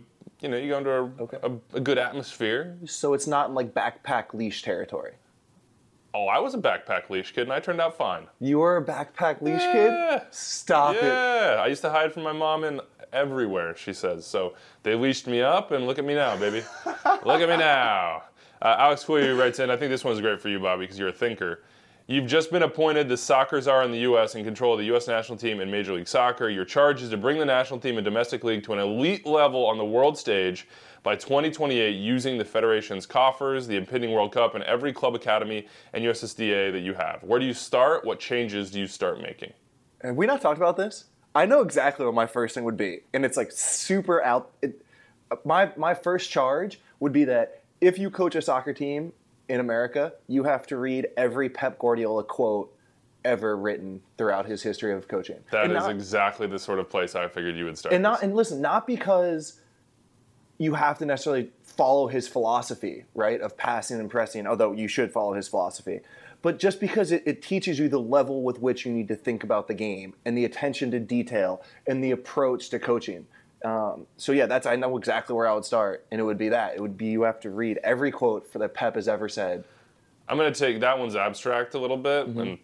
a good atmosphere. So it's not in like backpack leash territory. Oh, I was a backpack leash kid, and I turned out fine. You were a backpack leash kid? Stop it. Yeah, I used to hide from my mom in everywhere, she says. So they leashed me up, and look at me now, baby. Look at me now. Alex Couey writes in, I think this one's great for you, Bobby, because you're a thinker. You've just been appointed the soccer czar in the U.S. in control of the U.S. national team in Major League Soccer. Your charge is to bring the national team and domestic league to an elite level on the world stage by 2028 using the Federation's coffers, the impending World Cup, and every club academy and USSDA that you have. Where do you start? What changes do you start making? Have we not talked about this? I know exactly what my first thing would be, and it's like super out. My first charge would be that if you coach a soccer team in America, you have to read every Pep Guardiola quote ever written throughout his history of coaching. That is exactly the sort of place I figured you would start. And listen, not because you have to necessarily follow his philosophy, right, of passing and pressing, although you should follow his philosophy, but just because it teaches you the level with which you need to think about the game and the attention to detail and the approach to coaching. So yeah, I know exactly where I would start, and it would be that. It would be you have to read every quote that Pep has ever said. I'm going to take that one's abstract a little bit, and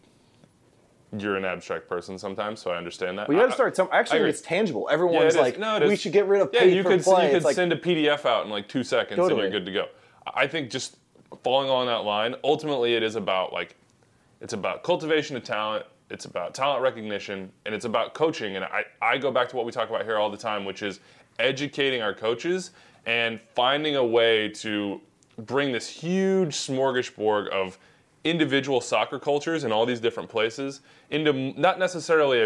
you're an abstract person sometimes, so I understand that. Well, you got to start actually, it's tangible. Everyone's we should get rid of paper you could play. You could send a PDF out in like 2 seconds, and you're good to go. I think just following along that line, ultimately it is about it's about cultivation of talent. It's about talent recognition, and it's about coaching. And I go back to what we talk about here all the time, which is educating our coaches and finding a way to bring this huge smorgasbord of individual soccer cultures in all these different places into not necessarily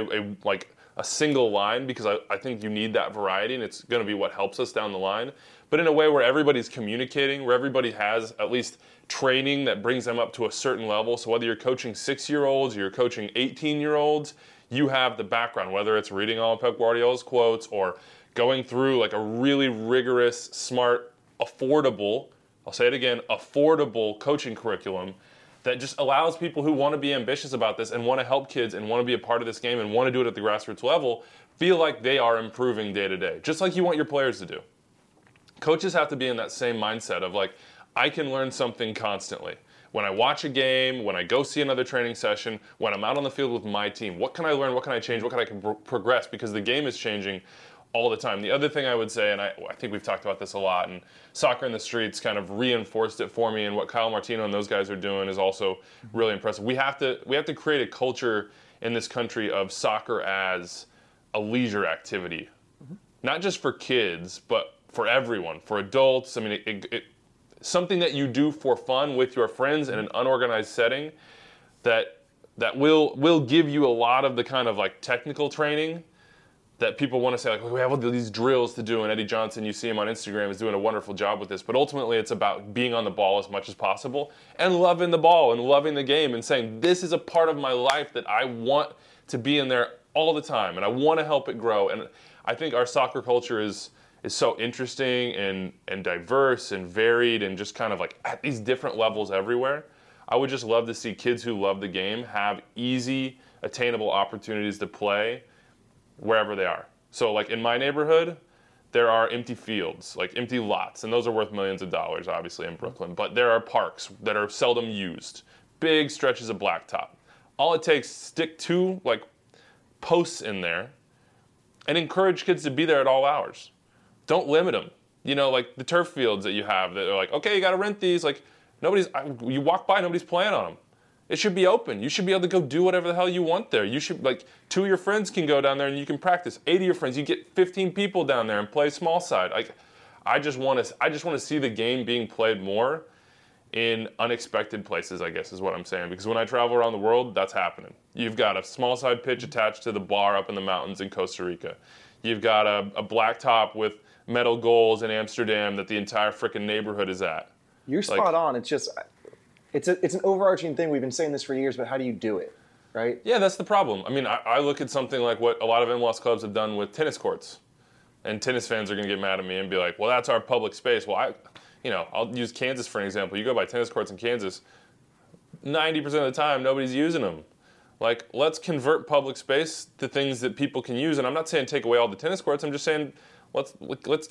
a single line, because I think you need that variety, and it's going to be what helps us down the line, but in a way where everybody's communicating, where everybody has at least training that brings them up to a certain level. So whether you're coaching 6-year-olds or you're coaching 18-year-olds, you have the background, whether it's reading all of Pep Guardiola's quotes or going through like a really rigorous, smart, affordable, I'll say it again, affordable coaching curriculum that just allows people who want to be ambitious about this and want to help kids and want to be a part of this game and want to do it at the grassroots level feel like they are improving day to day, just like you want your players to do. Coaches have to be in that same mindset of like, I can learn something constantly. When I watch a game, when I go see another training session, when I'm out on the field with my team, what can I learn, what can I change, what can I progress, because the game is changing all the time. The other thing I would say, and I think we've talked about this a lot, and Soccer in the Streets kind of reinforced it for me, and what Kyle Martino and those guys are doing is also really impressive. We have to create a culture in this country of soccer as a leisure activity not just for kids, but for everyone, for adults. I mean, something that you do for fun with your friends in an unorganized setting that will give you a lot of the kind of like technical training that people want to say, like, we have all these drills to do, and Eddie Johnson, you see him on Instagram, is doing a wonderful job with this. But ultimately, it's about being on the ball as much as possible and loving the ball and loving the game and saying, this is a part of my life that I want to be in there all the time, and I want to help it grow. And I think our soccer culture is so interesting and diverse and varied and just kind of like at these different levels everywhere. I would just love to see kids who love the game have easy, attainable opportunities to play wherever they are. So like in my neighborhood, there are empty fields, like empty lots, and those are worth millions of dollars, obviously, in Brooklyn. But there are parks that are seldom used, big stretches of blacktop. All it takes, stick 2 like posts in there and encourage kids to be there at all hours. Don't limit them. You know, like the turf fields that you have that are like, okay, you got to rent these. Like you walk by, nobody's playing on them. It should be open. You should be able to go do whatever the hell you want there. You should, like, 2 of your friends can go down there and you can practice. 8 of your friends, you get 15 people down there and play small side. Like, I just want to see the game being played more in unexpected places, I guess is what I'm saying. Because when I travel around the world, that's happening. You've got a small side pitch attached to the bar up in the mountains in Costa Rica. You've got a blacktop with metal goals in Amsterdam that the entire frickin' neighborhood is at. You're spot on. It's just... It's an overarching thing. We've been saying this for years, but how do you do it, right? Yeah, that's the problem. I mean, I look at something like what a lot of MLS clubs have done with tennis courts. And tennis fans are going to get mad at me and be like, well, that's our public space. Well, I'll use Kansas for an example. You go by tennis courts in Kansas, 90% of the time, nobody's using them. Like, let's convert public space to things that people can use. And I'm not saying take away all the tennis courts. I'm just saying let's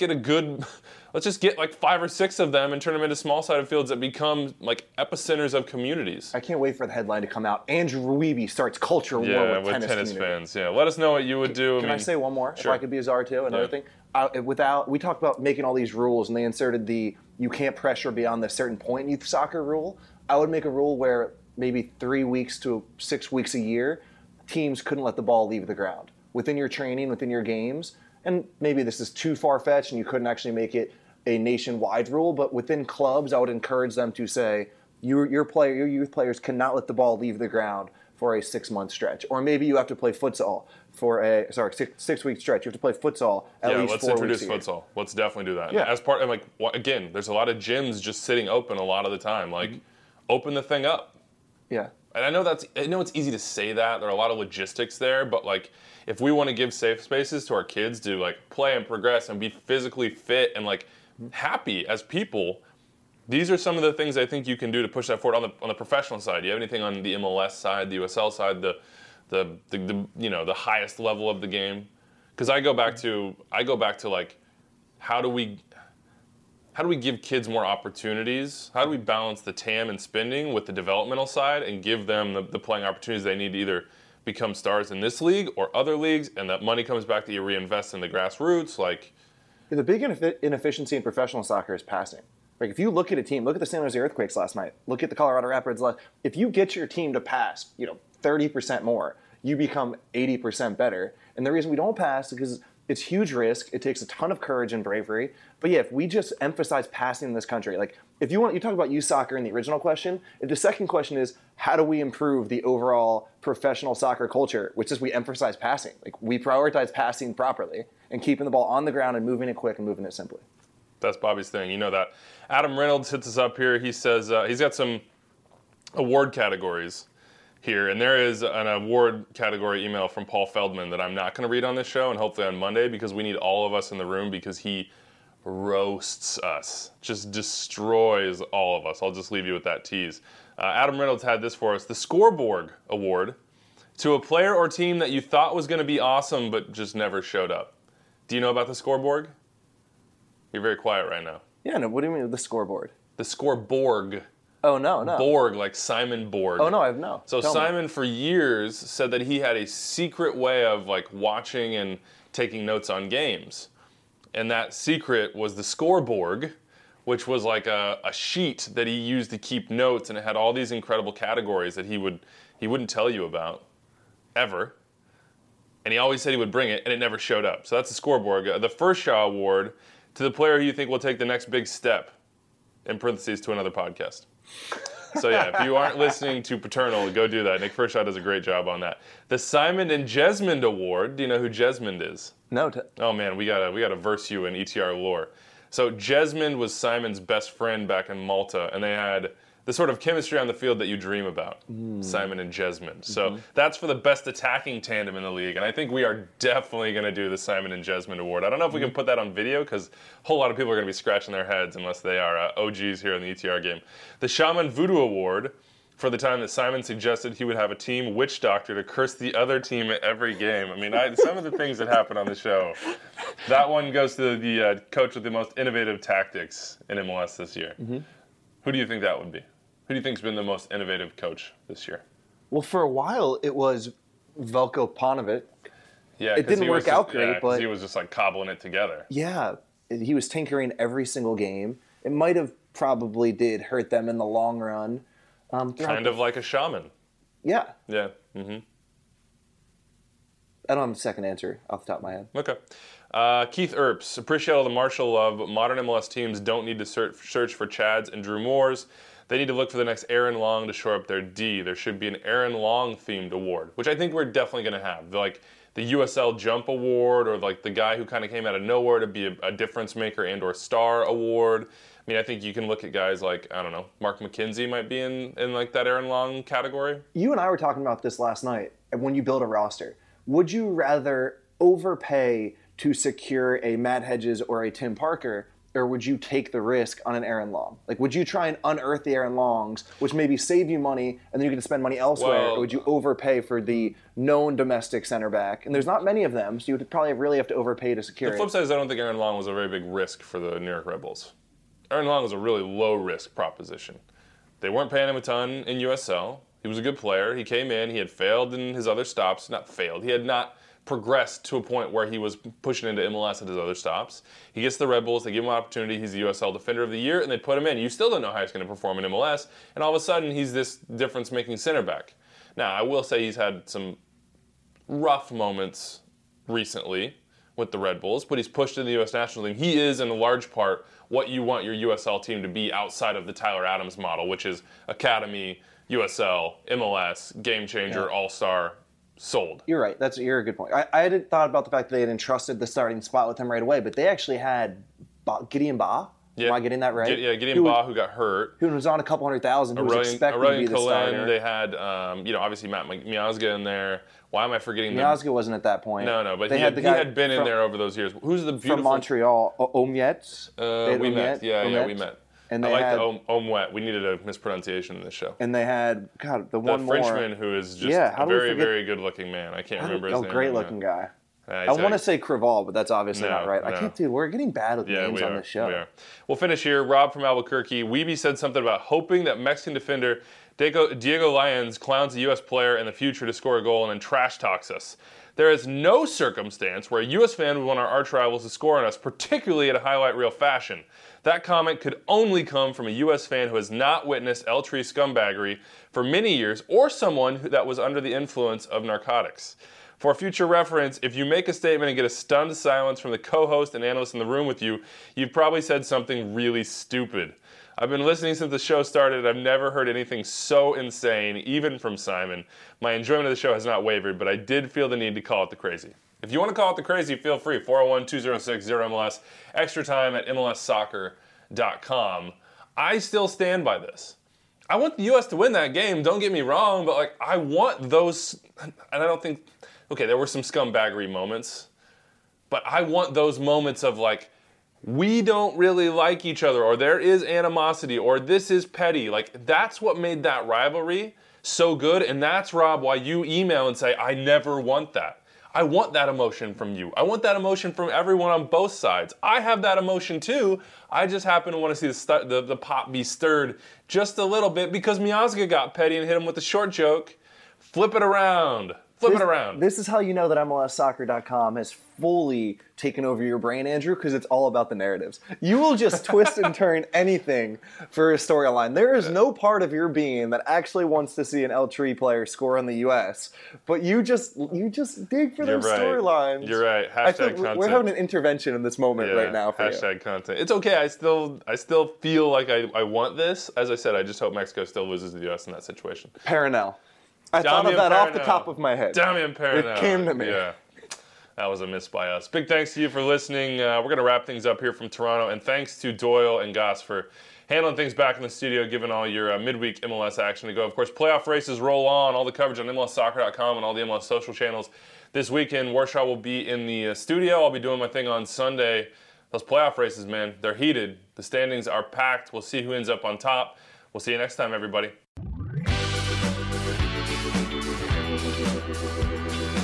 just get like 5 or 6 of them and turn them into small-sided fields that become like epicenters of communities. I can't wait for the headline to come out. Andrew Ruiby starts culture war with tennis fans. Yeah, let us know what you would do. Can I say one more? Sure. If I could be a czar too. Another thing. We talked about making all these rules, and they inserted the you can't pressure beyond this certain point in youth soccer rule. I would make a rule where maybe 3 weeks to 6 weeks a year, teams couldn't let the ball leave the ground within your training, within your games. And maybe this is too far-fetched and you couldn't actually make it a nationwide rule, but within clubs, I would encourage them to say, your youth players cannot let the ball leave the ground for a 6-month stretch. Or maybe you have to play futsal for a 6-week stretch. You have to play futsal at least 4 weeks. Yeah, let's introduce futsal. Let's definitely do that. Yeah. As part, and like, again, there's a lot of gyms just sitting open a lot of the time. Like, open the thing up. Yeah. And I know it's easy to say that. There are a lot of logistics there, but like, if we want to give safe spaces to our kids to like play and progress and be physically fit and like happy as people, these are some of the things I think you can do to push that forward on the professional side. Do you have anything on the MLS side, the USL side, the highest level of the game? Because I go back to like, how do we give kids more opportunities? How do we balance the TAM and spending with the developmental side and give them the playing opportunities they need to either become stars in this league or other leagues, and that money comes back that you reinvest in the grassroots? Like, the big inefficiency in professional soccer is passing. Like, if you look at a team, look at the San Jose Earthquakes last night, look at the Colorado Rapids if you get your team to pass, 30% more, you become 80% better. And the reason we don't pass is because it's huge risk. It takes a ton of courage and bravery. But yeah, if we just emphasize passing in this country, like if you talk about youth soccer in the original question, if the second question is how do we improve the overall professional soccer culture, which is we emphasize passing. Like we prioritize passing properly and keeping the ball on the ground and moving it quick and moving it simply. That's Bobby's thing. You know that. Adam Reynolds hits us up here. He says he's got some award categories here, and there is an award category email from Paul Feldman that I'm not going to read on this show, and hopefully on Monday, because we need all of us in the room, because he roasts us, just destroys all of us. I'll just leave you with that tease. Adam Reynolds had this for us: the Scoreboard Award to a player or team that you thought was going to be awesome but just never showed up. Do you know about the Scoreboard? You're very quiet right now. Yeah, no, what do you mean with the scoreboard? The Scoreboard. Oh, no. Borg, like Simon Borg. Oh, no, I have no. So Simon, for years, said that he had a secret way of like watching and taking notes on games. And that secret was the Scoreboard, which was like a sheet that he used to keep notes, and it had all these incredible categories that he wouldn't tell you about, ever. and he always said he would bring it, and it never showed up. So that's the scoreboard. The First Shaw Award to the player who you think will take the next big step, in parentheses, to another podcast. So yeah, if you aren't listening to Paternal, go do that. Nick Fershaw does a great job on that. The Simon and Jesmond Award. Do you know who Jesmond is? No. Oh man, we gotta verse you in ETR lore. So Jesmond was Simon's best friend back in Malta, and they had the sort of chemistry on the field that you dream about. Simon and Jesmond. So that's for the best attacking tandem in the league, and I think we are definitely going to do the Simon and Jesmond Award. I don't know if we can put that on video, because a whole lot of people are going to be scratching their heads unless they are OGs here in the ETR game. The Shaman Voodoo Award for the time that Simon suggested he would have a team witch doctor to curse the other team at every game. I mean, some of the things that happen on the show. That one goes to the coach with the most innovative tactics in MLS this year. Who do you think that would be? Who do you think's been the most innovative coach this year? Well, for a while, it was Veljko Paunovic. Yeah, it didn't work out great, but he was just like cobbling it together. Yeah, he was tinkering every single game. It might have probably did hurt them in the long run. Kind of like a shaman. Yeah. Yeah. I don't have a second answer off the top of my head. Okay. Keith Earps, appreciate all the Marshall love, but modern MLS teams don't need to search for Chads and Drew Moores. They need to look for the next Aaron Long to shore up their D. There should be an Aaron Long-themed award, which I think we're definitely going to have. Like the USL Jump Award, or like the guy who kind of came out of nowhere to be a difference maker and or star award. I mean, I think you can look at guys like, I don't know, Mark McKenzie might be in like that Aaron Long category. You and I were talking about this last night. When you build a roster, would you rather overpay to secure a Matt Hedges or a Tim Parker, or would you take the risk on an Aaron Long? Like, would you try and unearth the Aaron Longs, which maybe save you money, and then you can spend money elsewhere, or would you overpay for the known domestic center back? And there's not many of them, so you would probably really have to overpay to secure it. The flip side is I don't think Aaron Long was a very big risk for the New York Red Bulls. Aaron Long was a really low-risk proposition. They weren't paying him a ton in USL. He was a good player. He came in. He had failed in his other stops. Not failed. He had not progressed to a point where he was pushing into MLS at his other stops. He gets the Red Bulls, they give him an opportunity, he's the USL Defender of the Year, and they put him in. You still don't know how he's going to perform in MLS, and all of a sudden he's this difference-making center back. Now, I will say he's had some rough moments recently with the Red Bulls, but he's pushed in the U.S. national team. He is, in a large part, what you want your USL team to be outside of the Tyler Adams model, which is Academy, USL, MLS, Game Changer, All-Star, sold. You're right. You're a good point. I hadn't thought about the fact that they had entrusted the starting spot with him right away, but they actually had Gideon Ba. Yeah. Am I getting that right? Gideon Ba, who got hurt. Who was on a couple 100,000, who was expected to be the starter. They had, obviously Matt Miazga in there. Why am I forgetting Miazga wasn't at that point. No, but he had been in there over those years. Who's the beautiful... From Montreal, Omiet? We met. Yeah, we met. And I like the Omwet. We needed a mispronunciation in this show. And they had, the Frenchman who is just a very, very good-looking man. I can't remember his name. Great-looking guy. I want to say Creval, but that's obviously not right. I can't, dude. We're getting bad with names on this show. We are. We'll finish here. Rob from Albuquerque. Weeby said something about hoping that Mexican defender Diego Lyons clowns a U.S. player in the future to score a goal and then trash talks us. There is no circumstance where a U.S. fan would want our arch rivals to score on us, particularly at a highlight reel fashion. That comment could only come from a U.S. fan who has not witnessed El Tri scumbaggery for many years, or someone that was under the influence of narcotics. For future reference, if you make a statement and get a stunned silence from the co-host and analyst in the room with you, you've probably said something really stupid. I've been listening since the show started. I've never heard anything so insane, even from Simon. My enjoyment of the show has not wavered, but I did feel the need to call it the crazy. If you want to call it the crazy, feel free. 401-206-0MLS. Extra time at MLSsoccer.com. I still stand by this. I want the U.S. to win that game, don't get me wrong, but I want those, and I don't think, okay, there were some scumbaggery moments, but I want those moments of we don't really like each other, or there is animosity, or this is petty. That's what made that rivalry so good, and that's, Rob, why you email and say, I never want that. I want that emotion from you. I want that emotion from everyone on both sides. I have that emotion too. I just happen to want to see the pot be stirred just a little bit because Miazga got petty and hit him with a short joke. Flip it around. Flip it around. This is how you know that MLSsoccer.com has fully taken over your brain, Andrew, because it's all about the narratives. You will just twist and turn anything for a storyline. There is no part of your being that actually wants to see an El Tri player score in the U.S., but you just dig for those storylines. You're right. Hashtag content. We're having an intervention in this moment right now for hashtag content. It's okay. I still feel like I want this. As I said, I just hope Mexico still loses to the U.S. in that situation. Paranel. I thought of that off the top of my head. Damian Paranel. It came to me. Yeah. That was a miss by us. Big thanks to you for listening. We're going to wrap things up here from Toronto. And thanks to Doyle and Goss for handling things back in the studio, giving all your midweek MLS action to go. Of course, playoff races roll on. All the coverage on MLSsoccer.com and all the MLS social channels. This weekend, Warshaw will be in the studio. I'll be doing my thing on Sunday. Those playoff races, man, they're heated. The standings are packed. We'll see who ends up on top. We'll see you next time, everybody.